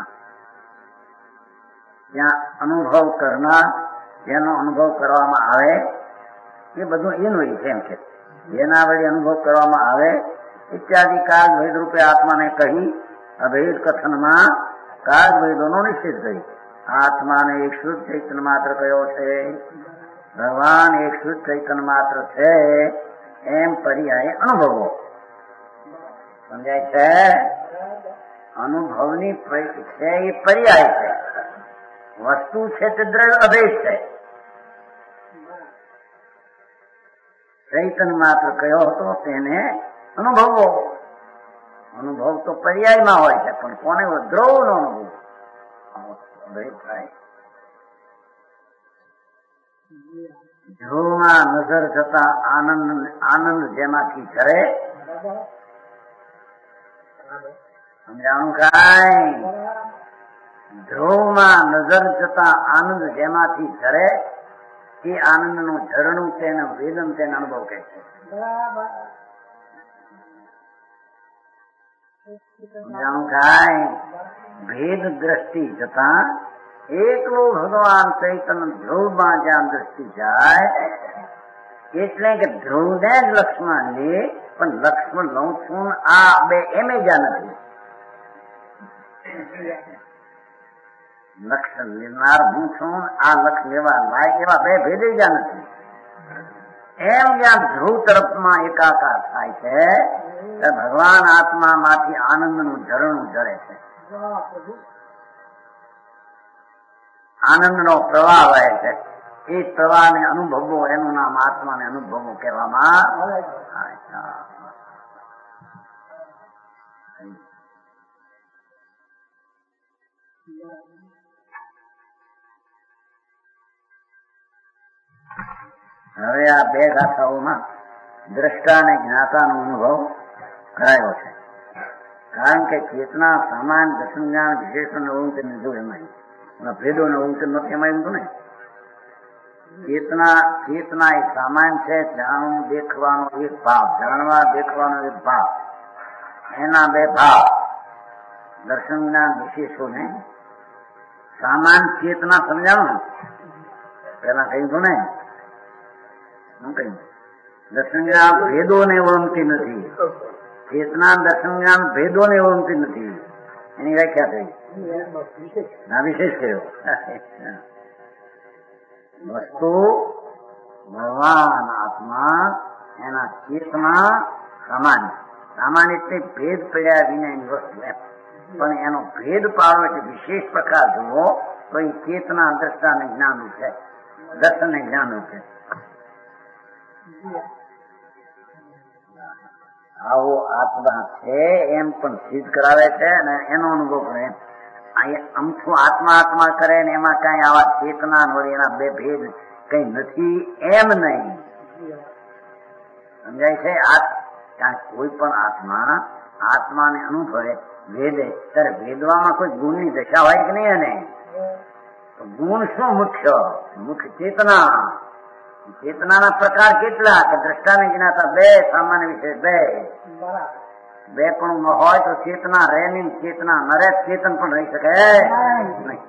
ત્યાં અનુભવ કરનાર જેનો અનુભવ કરવામાં આવે એ બધું એનું છે એમ કે જેના વડે અનુભવ કરવામાં આવે ઇત્યાદિ કાળ ભેદ રૂપે આત્માને કહી અભેદ કથનમાં કાળ ભેદોનો નિષેધ કરી આત્માને એક શુદ્ધ ચૈતન્ય માત્ર કયો છે. ભગવાન એક શુદ્ધ ચૈતન્ય માત્ર છે એમ પર્યાય અનુભવો સમજાય છે. અનુભવની છે એ પર્યાય છે, વસ્તુ છે તે દ્રવ્ય અભેદ છે. ચૈતન્ય માત્ર કયો હતો તેને અનુભવો. અનુભવ તો પર્યાયમાં હોય છે, પણ કોને દ્રવ નો અનુભવ અભેદ થાય. ધ્રુવમાં નજર જતા આનંદ આનંદ જેમાંથી ઝરે, સમજાણું કાંઈ? ધ્રુવમાં નજર જતા આનંદ જેમાંથી ઝરે એ આનંદનું ઝરણું તેને વેદન તેને અનુભવ કહે છે. સમજાણું કાંઈ? ભેદ દ્રષ્ટિ જતા એકલું ભગવાન ચૈતન્ય ધ્રુવમાં જ્યાં દ્રષ્ટિ જાય એટલે કે ધ્રુવને જ લક્ષ્મણ લે, પણ લક્ષ્મણ લઉં છું આ બે એમે જ્યાં નથી. લક્ષ લેનાર હું છું, આ લક્ષ લેવા લાયક એવા બે ભેદે જ્યાં નથી. એમ જ્યાં ધ્રુવ તરફમાં એકાકાર થાય છે ભગવાન આત્મામાંથી આનંદનું ઝરણું ઝરે છે. આનંદનો પ્રવાહ વહે છે. એ પ્રવાહને અનુભવો એનું નામ આત્માને અનુભવો કહેવામાં આવે છે. હવે આ બે ગાથાઓમાં દ્રષ્ટા અને જ્ઞાતાનો અનુભવ કરાયો છે. કારણ કે ચેતના સામાન દર્શન જ્ઞાન વિશેષણ અવંકન જો એમાં ભેદો ને અવંકન નથી એમાં એમ ને ચેતના ચેતના એ સામાન છે. જાણવું દેખવાનો એક ભાવ, જાણવા દેખવાનો એક ભાવ, એના બે ભાવ દર્શન જ્ઞાન વિશેષો ને સામાન ચેતના સમજાણું પેલા કહ્યું હતું ને હું કહ્યું દર્શન જ્ઞાન ભેદો ને ઓળંગતી નથી. ચેતના દર્શન જ્ઞાન ભેદો ને ઓળંગતી નથી. એની વ્યાખ્યા થઈ ના વિશેષ કયો વસ્તુ ભગવાન આત્મા એના ચેતના સમાન સામાન એટલે ભેદ પડ્યા વિનાની વસ્તુ એમ. પણ એનો ભેદ પાડો એટલે વિશેષ પ્રકાર જુઓ તો એ ચેતના દ્રષ્ટા ને જ્ઞાનું છે, દર્શન ને જ્ઞાનું છે. આવો આત્મા છે એમ પણ સિદ્ધ કરાવે છે અને એનો અનુભવ કરે. અમથું આત્મા આત્મા કરે ને એમાં કઈ આવા ચેતના વળી એના બે ભેદ કઈ નથી એમ નહીં સમજાય છે. કોઈ પણ આત્મા આત્માને અનુભવે ભેદે ત્યારે ભેદવામાં કોઈ ગુણની દશા હોય કે નહીં? અને ગુણ શું મુખ્ય? મુખ્ય ચેતના. ચેતનાના પ્રકાર કેટલા કે દ્રષ્ટા ને જ્ઞાતા બે, સામાન્ય વિશેષ બે. બે પણ હોય તો ચેતના રહે નહીં, ચેતના ન રહે ચેતન પણ રહી શકે નહીં.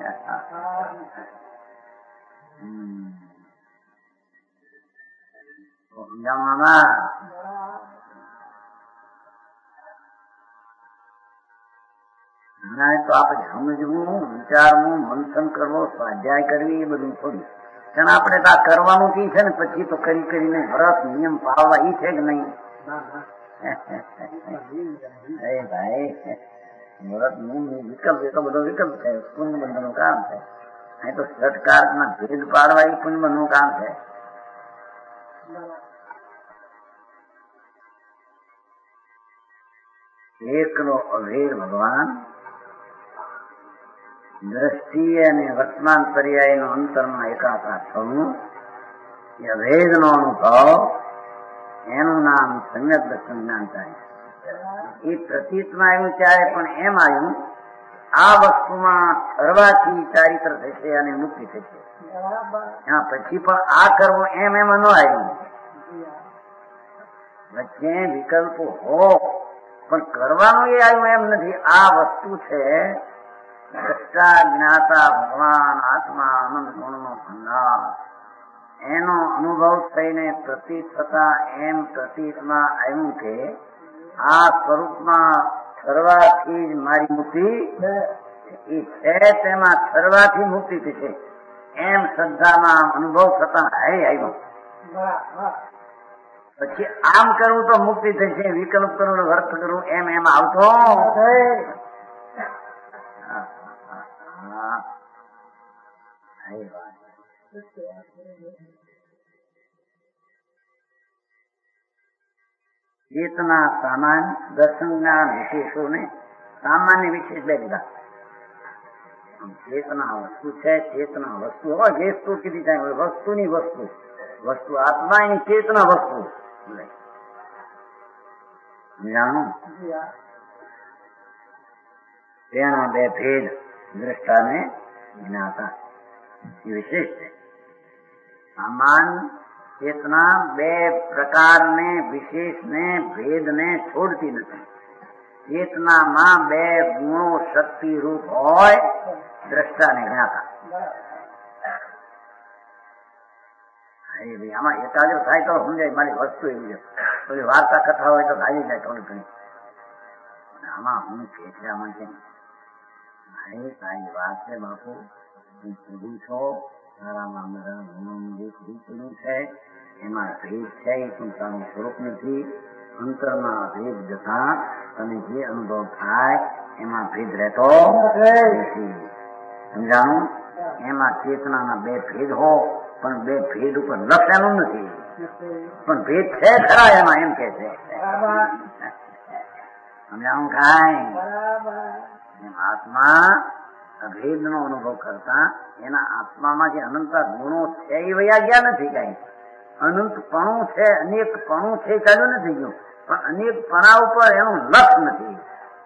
સમજાવવામાં તો આપણે સમજવું, વિચારવું, મંથન કરવો, સ્વાધ્યાય કરવી એ બધું થોડું કારણ આપણે તો આ કરવાનું છે ને પછી તો કરી કરીને વ્રત નિયમ પાળવા એ છે કે નહીં? અરે ભાઈ વ્રત નિયમ વિકલ્પ એટલો બધો વિકલ્પ છે, પુણ્ય બંધનું કામ છે. અહીં તો સટકારના ભેદ પાડવા એ પુણ્ય બંધનું કામ છે. એકનો અભેદ ભગવાન દ્રષ્ટિ અને વર્તમાન પર્યાય નો અંતરમાં એકાકાર થવું એ અભેદ નો અનુભવ એનું નામ સમ્યક દર્શન જ્ઞાન થાય. એ પ્રતીતમાં આવ્યું ત્યારે પણ એમ આવ્યું આ વસ્તુમાં કરવાથી ચારિત્ર થશે અને મુક્તિ થશે. ત્યાં પછી પણ આ કરવું એમ એમાં ન આવ્યું. વચ્ચે વિકલ્પો હો પણ કરવાનું એ આવ્યું એમ નથી. આ વસ્તુ છે દ્રષ્ટા જ્ઞાતા ભગવાન આત્મા આનંદ ગુણનો ભંડાર એનો અનુભવ થઈને પ્રતીત થતા એમ પ્રતીતમાં આવ્યું કે આ સ્વરૂપમાં ઠરવાથી જ મારી મુક્તિ એ છે, તેમાં ઠરવાથી મુક્તિ થશે એમ શ્રદ્ધામાં અનુભવ થતા હે આવ્યું. પછી આમ કરવું તો મુક્તિ થશે, વિકલ્પ કરવું વર્ત કરવું એમ એમ આવતો ચેતના સામાન્ય દર્શનના વિશેષો ને સામાન્ય વિશેષ બે લીધા. ચેતના વસ્તુ છે, ચેતના વસ્તુ હોય વસ્તુ કીધી થાય વસ્તુની વસ્તુ વસ્તુ આત્મા એની ચેતના વસ્તુ જાણો તેના બે ભેદ દ્રષ્ટાને જ્ઞાતા એ વિશેષ છે. સામાન ચેતના બે પ્રકારને વિશેષને ભેદને છોડતી નથી. ચેતનામાં બે ગુણો શક્તિ રૂપ હોય દ્રષ્ટાને જ્ઞાતા. આમાં એકાગ્ર થાય તો સમજાય મારી વસ્તુ એવી છે. પછી વાર્તા કથા હોય તો ભાગી જાય થોડી ઘણી. આમાં હું કે છે આમાં છે ભાઈ તારી વાત છે બાપુ તું પ્રભુ છો તારામાં મારા ગુણોનું જે રૂપનું છે એમાં ભેદ છે એ પણ તારું સ્વરૂપ નથી. અંતરમાં ભેદ જતા તને જે અનુભવ થાય એમાં ભેદ રહેતો નથી. સમજાણું? એમાં ચેતનાના બે ભેદ હો પણ બે ભેદ ઉપર લક્ષણું નથી પણ ભેદ છે ખરા એમાં એમ કે છે. સમજાણું કાંઈ? આત્મા અભેદ નો અનુભવ કરતા એના આત્મામાં જે અનંત ગુણો છે એ વયા ગયા નથી. કઈ અનંતપણું છે અનેકપણું છે ચાલુ નથી ગયું પણ અનેકપણા ઉપર એનું લક્ષ નથી.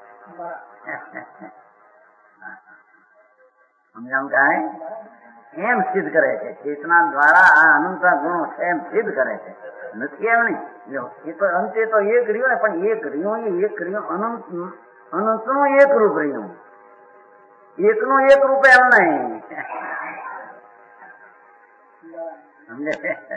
સમજાણું કાંઈ? એમ સિદ્ધ કરે છે ચેતના દ્વારા આ અનંત ગુણો છે એમ સિદ્ધ કરે છે. નથી એમ નહીં. એ તો અંતે તો એક રહ્યો ને પણ એક રહ્યો એ એક રહ્યો અનંત અનંત નું એક રૂપ રહ્યું. એક નું એક રૂપ એમ નહીં. સમજે?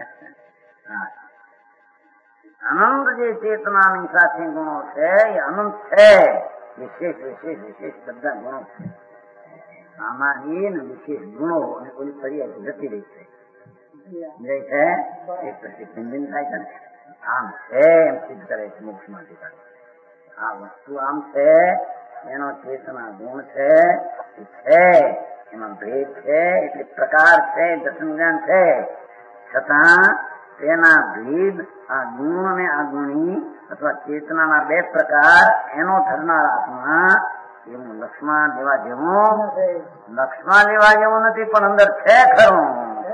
અનંત જે ચેતનાની સાથે ગુણો છે એ અનંત છે. વિશેષ વિશેષ વિશેષ બધા ગુણો છે. આમાં એ વિશેષ ગુણો અને કોઈ ફરિયાદ જતી રહી છે. સમજાય છે? એક પછી ખંડન થાય છે ને આમ છે એમ સિદ્ધ કરે છે મોક્ષ માંથી. આ વસ્તુ આમ છે એનો ચેતના ગુણ છે છે એમાં ભેદ છે એટલે પ્રકાર છે દર્શન જ્ઞાન છે છતાં તેના ભેદ આ ગુણ અને આ ગુણી અથવા ચેતનાના બે પ્રકાર એનો ધરનાર આત્મા એવું લક્ષ્મણ લેવા જેવું લક્ષ્મણ લેવા જેવું નથી પણ અંદર છે ખરું.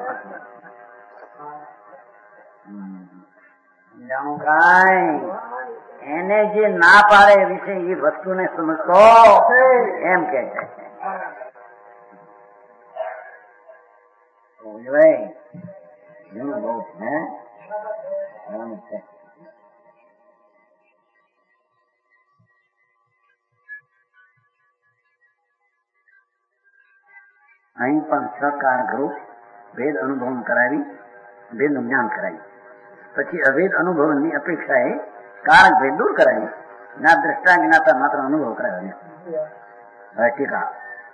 જાણું કાંઈ? એને જે ના પાડે વિશે એ વસ્તુને સમજતો એમ કે છે. બહુ છે. અહીં પણ સકાર ગ્રુપ ભેદ અનુભવ કરાવી ભેદનું જ્ઞાન કરાવી પછી અભેદ અનુભવની અપેક્ષાએ કારક ભેદ દૂર કરાવી ના દ્રષ્ટા જ્ઞાતા માત્ર અનુભવ કરાવ્યો. ટીકા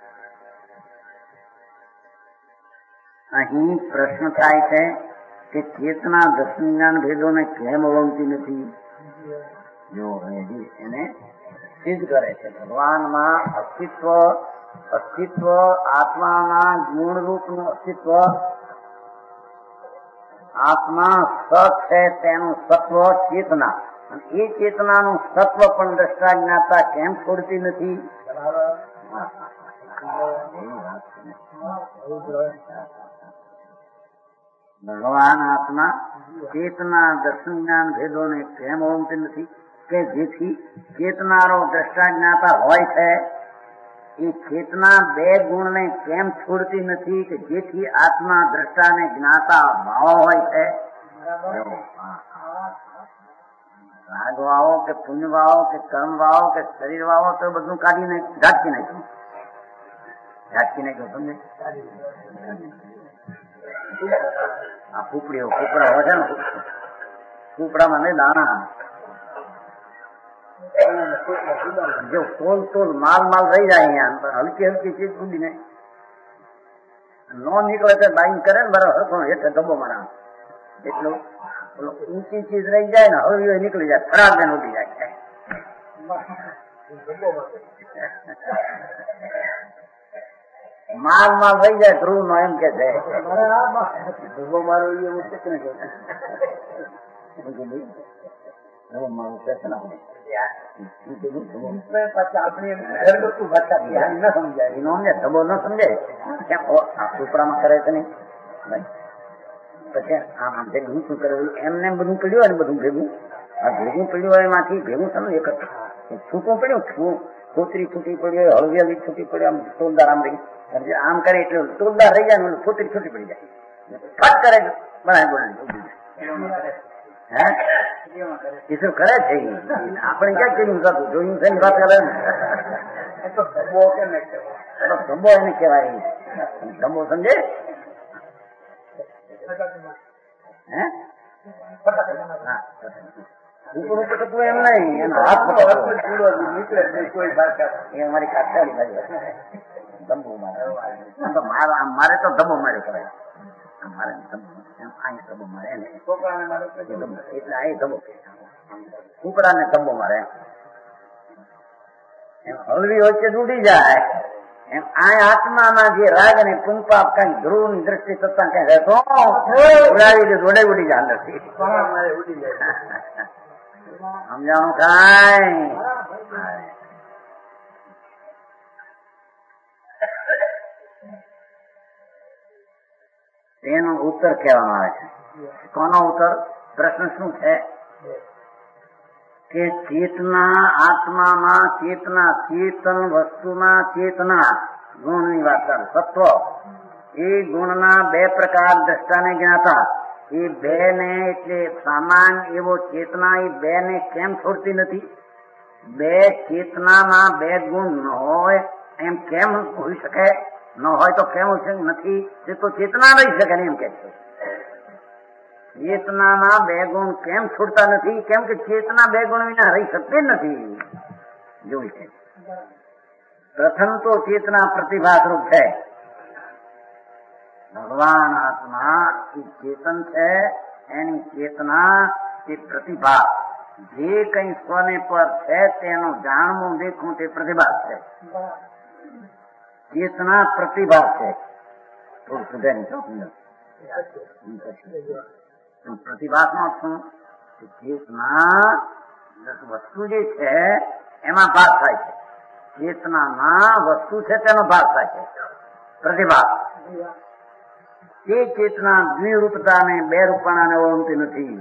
અહીં પ્રશ્ન થાય છે કે ચેતના દર્શન જ્ઞાન ભેદોને કેમ અવગણતી નથી? જો એને સિદ્ધ કરે છે ભગવાનમાં અસ્તિત્વ અસ્તિત્વ આત્માના ગુણરૂપ નું અસ્તિત્વ આત્મા સત છે તેનું સત્વ ચેતના અને એ ચેતનાનું સત્વ પણ દ્રષ્ટા જ્ઞાતા કેમ છોડતી નથી? ભગવાન આત્મા ચેતના દર્શન જ્ઞાન ભેદોને કેમ ઓળખતી નથી કે જેથી ચેતનારો દ્રષ્ટા જ્ઞાતા હોય છે એ ચેતના બે ગુણને કેમ છોડતી નથી કે જેથી આત્મા દ્રષ્ટાને જ્ઞાતા ભાવ હોય છે? રાગ વાવો કે પુણ્ય વાવો કે કર્મ વાવો કે શરીર વાવો તો બધું કાઢીને ઝાટકી નાખ્યું ઝાટકી નાખ્યું સમજે? આ કુપડીઓ કુપડા હોય છે ને કુપડામાં નહીં દાણા જો તોલ તોલ માલ માલ રહી જાય અહીંયા હલકી હલકી ચીજ કૂદીને નો નીકળે તો બાઈન કરે ને બરાબર હરખો હેઠે ડબ્બો મારા એટલું ઊંચી ચીજ રહી જાય ને હળવી નીકળી જાય ખરાબ બેન ઉઠી જાય. માલ માલ રહી જાય ધ્રુવ નો એમ કે છે ધ્રુવો મારો એવું છે કે મારું પ્રશ્ન કુપડામાં કરે છે નહીં પછી આમ આમ થઈને હું શું કરેલું એમને બધું પડ્યું હોય ને બધું ભેગું આ ભેગું પડ્યું હોય એમાંથી ભેગું થયું એક છૂટું પડ્યું ફોતરી છૂટી પડી હોય હળવેલી છૂટી પડી આમ ટોલદાર આમ રહી આમ કરે એટલે ટોલદાર રહી જાય ને ફોતરી છૂટી પડી જાય ફટ કરે બનાય બનાય હે એ શું કરે છે આપણે ક્યાં કર્યું કરતું જોયું છે ને વાત કરે ધંબો એને કહેવાય ધંબો સમજે હે ઉપર ઉપર તો એમ નહીં એનો હાથ એ અમારી કાઠિયાવાડી બાજુ ધંબો મારે મારે તો ધંબો મારે કરાય મારે અહીં ધંબો મારે ને એટલે અહીં ધંબો કુકડા ને ધંબો મારે એમ હળવી વચ્ચે તૂટી જાય એમ આ આત્મામાં જે રાગ અને પુંપાપ કઈ ધ્રુવ ની દ્રષ્ટિ સત્તા કઈ રહેતો ઉડાવી દે દોડે ઉડી જાય અંદરથી સમજાણું કઈ તેનો ઉત્તર કહેવામાં આવે છે કોનો ઉત્તર પ્રશ્ન શું છે કે ચેતના આત્મામાં ચેતના ચેતન વસ્તુમાં ચેતના ગુણની વાત કરું સત્વ એ ગુણના બે પ્રકાર દ્રષ્ટાને જ્ઞાતા એ બે ને એટલે સામાન એવો ચેતના એ બે ને કેમ છોડતી નથી બે ચેતનામાં બે ગુણ ન હોય એમ કેમ હોઈ શકે ન હોય તો કેમ નથી તે તો ચેતના રહી શકે ને એમ કે છે ચેતનામાં બે ગુણ કેમ છૂટતા નથી કેમ કે ચેતના બે ગુણ વિના રહી શકતી નથી જોઈ છે પ્રથમ તો ચેતના પ્રતિભાસ્વરૂપ છે ભગવાન આત્મા એ ચેતન છે એની ચેતના તે પ્રતિભા જે કઈ સ્વને પર છે તેનું જાણવું દેખવું તે પ્રતિભા છે ચેતના પ્રતિભા છે થોડું સુધારી પ્રતિભાસમાં શું ચેતના વસ્તુ જે છે એમાં ભાગ થાય છે ચેતનામાં વસ્તુ છે તેનો ભાગ થાય છે પ્રતિભા તે ચેતના દ્વિરૂપતા ને બે રૂપાણાને ઓળંગતી નથી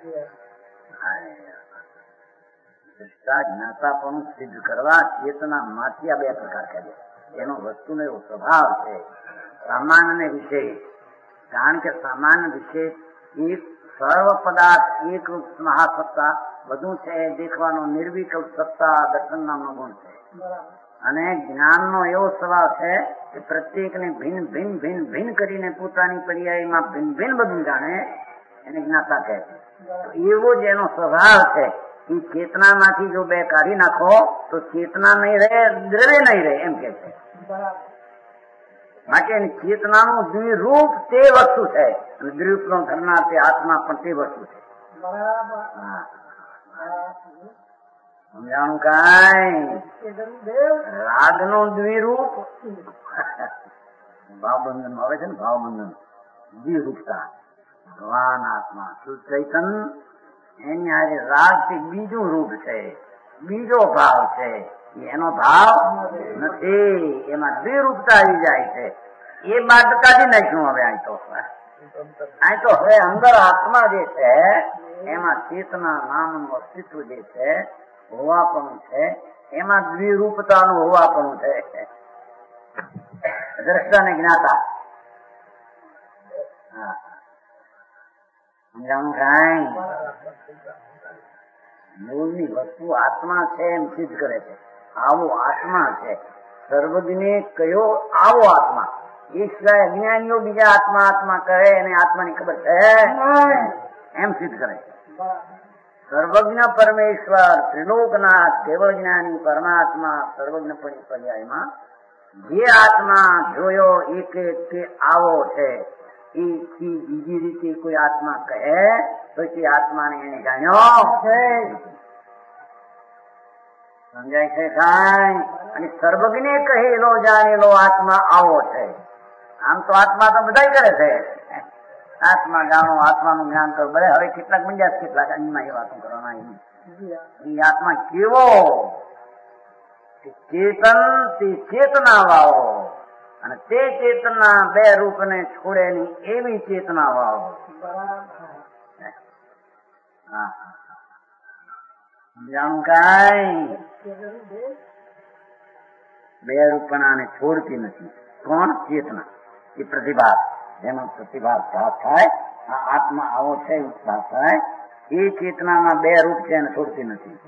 જ્ઞાતાપણું સિદ્ધ કરવા ચેતના માંથી આ બે પ્રકાર કહે એનો વસ્તુનો એવો સ્વભાવ છે સામાન્ય અને વિશેષ કારણ કે સામાન્ય વિશેષ એક સર્વ પદાર્થ એક રૂપ મહાસત્તા બધું છે દેખવાનો નિર્વિકલ્પ સત્તા દર્શન નામનો ગુણ છે અને જ્ઞાનનો એવો સ્વભાવ છે કે પ્રત્યેકને ભિન્ન ભિન્ન ભિન્ન ભિન્ન કરીને પોતાની પર્યાયમાં ભિન્ન ભિન્ન બધું જાણે એને જ્ઞાતા કહે છે એવો જ એનો સ્વભાવ છે કે ચેતનામાંથી જો બે કાઢી નાખો તો ચેતના નહીં રહે દ્રવ્ય નહીં રહે એમ કે છે માટે ચેતનાનું દ્વિરૂપ તે વસ્તુ છે અને દ્વિરૂપનો ધરનાર તે આત્મા પણ તે વસ્તુ છે સમજાણું કઈ રાગનું દ્વિરૂપ ભાવબંધન આવે છે ને ભાવબંધન દ્વિરૂપતા ભગવાન આત્મા શુદ્ધ ચૈતન એની આજે રાગ તે બીજું રૂપ છે બીજો ભાવ છે એનો ભાવ નથી એમાં દ્વિરૂપતા આવી જાય છે એ બાદ કાઢી નાખ્યું હવે અહીં તો અહીં તો હવે અંદર આત્મા જે છે એમાં ચેતના નામનું અસ્તિત્વ જે છે હોવાપણું છે એમાં દ્વિરૂપતાનું હોવાપણું છે દ્રષ્ટા ને જ્ઞાતા સમજાણું કઈ મૂળની વસ્તુ આત્મા છે એમ સિદ્ધ કરે છે આવો આત્મા છે સર્વજ્ઞે કયો આવો આત્મા એ સિવાય અજ્ઞાનીઓ બીજા આત્મા આત્મા કહે અને આત્માની ખબર છે એમ સિદ્ધ કરે છે સર્વજ્ઞ પરમેશ્વર ત્રિલોકનાથ કેવળ જ્ઞાની પરમાત્મા સર્વજ્ઞ પર્યાયમાં જે આત્મા જોયો એક તે આવો છે એથી બીજી રીતે કોઈ આત્મા કહે તો તે આત્માને એને જાણ્યો છે સમજાય છે કઈ અને સર્વજ્ઞે કહેલો જાણેલો આત્મા આવો છે આમ તો આત્મા તો બધા કરે છે આત્મા જાણો આત્માનું જ્ઞાન કરો ભલે હવે કેટલાક બંજાસ કેટલાક અન્યમાં એ વાતો કરવાના એ આત્મા કેવો ચેતન તે ચેતના વાળો અને તે ચેતના બે રૂપને છોડે નહીં એવી ચેતના વાળો. હા જાણું કાંઈ બે રૂપણાને છોડતી નથી. કોણ? ચેતના. એ પ્રતિભાસ, જેનો પ્રતિભાસ ભાસ થાય, આ આત્મા આવો છે ભાસ થાય, એ ચેતનામાં બે રૂપ છે એને છોડતી નથી.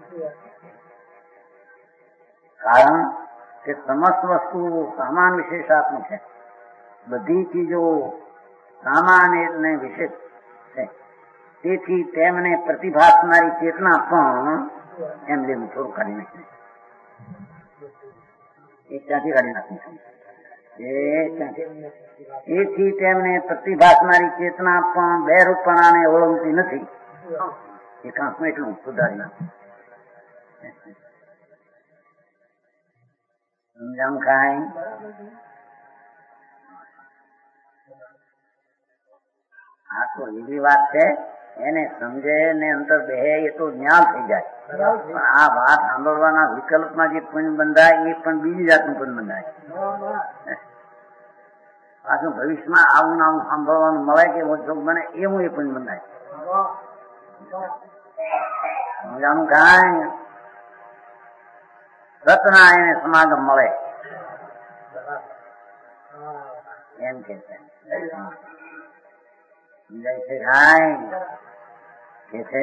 કારણ કે સમસ્ત વસ્તુ સામાન વિશેષાત્મક છે. બધી ચીજો સામાન એટલે વિશેષ છે. તેથી તેમને પ્રતિભાસનારી ચેતના પણ એમ જેમ થોડું કાઢી નાખી, એ ત્યાંથી કાઢી નાખી. એથી તેમને પ્રતિભાસનારી ચેતના પણ બે રૂપણાને ઓળંગતી નથી. એકાંશમાં એટલું સુધારી નાખું. સમજામ ખાય? આ તો એવી વાત છે, એને સમજે ને અંતર બેહે એ તો જ્ઞાન થઈ જાય. પણ આ વાત સાંભળવાના વિકલ્પમાં જે પુણ્ય બંધાય એ પણ બીજી જાતનું પુણ્ય બંધાય. પાછું ભવિષ્યમાં આવું આવું સાંભળવાનું મળે કે ઓછોક બને એવું એ પુણ્ય બંધાય. સમજાનું કાંઈ રત્ના એને સમાગમ મળે એમ કે છે. સમજાય છે કાંઈ? કે છે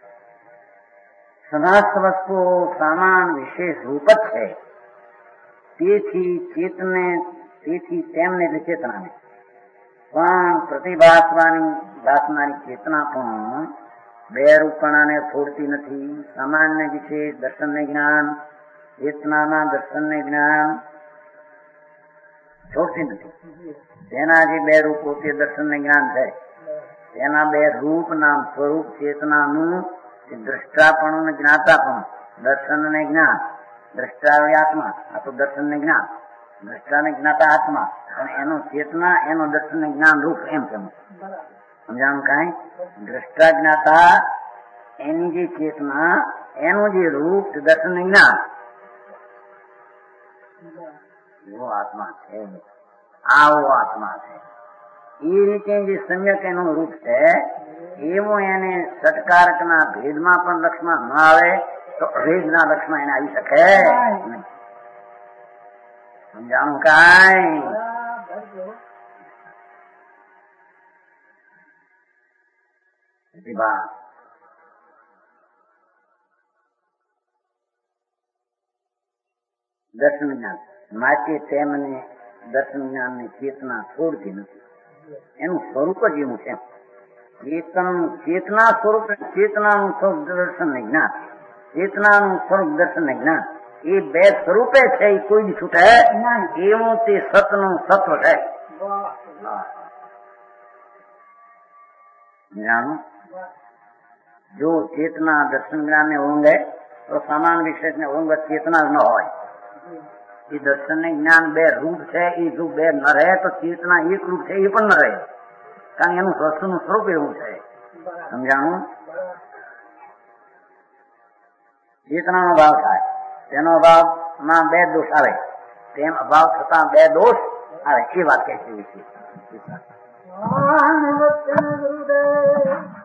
સમસ્ત વસ્તુઓ સામાન વિશેષ રૂપ જ છે. તેથી ચેતને તેથી તેમને એટલે ચેતનાને પણ પ્રતિભાસવાની ભાસનારી ચેતના પણ બે રૂપણાને છોડતી નથી. સામાન્ય વિશેષ દર્શનને જ્ઞાન, ચેતનાના દર્શનને જ્ઞાન છોડતી નથી. તેના જે બે રૂપો તે દર્શનને જ્ઞાન છે, તેના બે રૂપ નામ સ્વરૂપ ચેતનાનું દ્રષ્ટાપણું ને જ્ઞાતાપણું. દર્શન ને જ્ઞાન, દ્રષ્ટા આત્મા, આ તો દર્શન ને જ્ઞાન. દ્રષ્ટા ને જ્ઞાતા આત્મા અને એનો ચેતના એનો દર્શન ને જ્ઞાન રૂપ એમ છે. સમજાણું કાંઈ? દ્રષ્ટા જ્ઞાતા એની જે ચેતના એનું જે રૂપ દર્શન ને જ્ઞાન એવો આત્મા છે. આવો આત્મા છે. એ રીતે જે સમ્યક એનું રૂપ છે એવું એને સત્કારકના ભેદમાં પણ લક્ષમાં ન આવે તો અભેદના લક્ષમાં એને આવી શકે. સમજાણું કાંઈ? પ્રતિભા દર્શન જ્ઞાન માટે તેમને દર્શન જ્ઞાનની ચેતના છોડતી નથી. એનું સ્વરૂપ જ એવું છે. ચેતન ચેતના સ્વરૂપ ચેતનાનું સ્વરૂપ દર્શન ને જ્ઞાન, ચેતનાનું સ્વરૂપ દર્શન ને જ્ઞાન એ બે સ્વરૂપે છે. એ કોઈ જ છૂટે એવું તે સતનું સત્વ છે. જાણો જો ચેતના દર્શન જ્ઞાન ને ઓળંગે તો સમાન વિશેષ ને ઓળંગ ચેતના ન હોય. એ દર્શન ને જ્ઞાન બે રૂપ છે. એ રૂપ બે ન રહે તો ચેતના એક રૂપ છે એ પણ ન રહે. કારણ એનું વસ્તુનું સ્વરૂપ એવું છે. સમજાણું? ચેતનાનો ભાવ થાય તેનો અભાવમાં બે દોષ આવે, તેમ અભાવ થતા બે દોષ આવે. એ વાત કહે છે.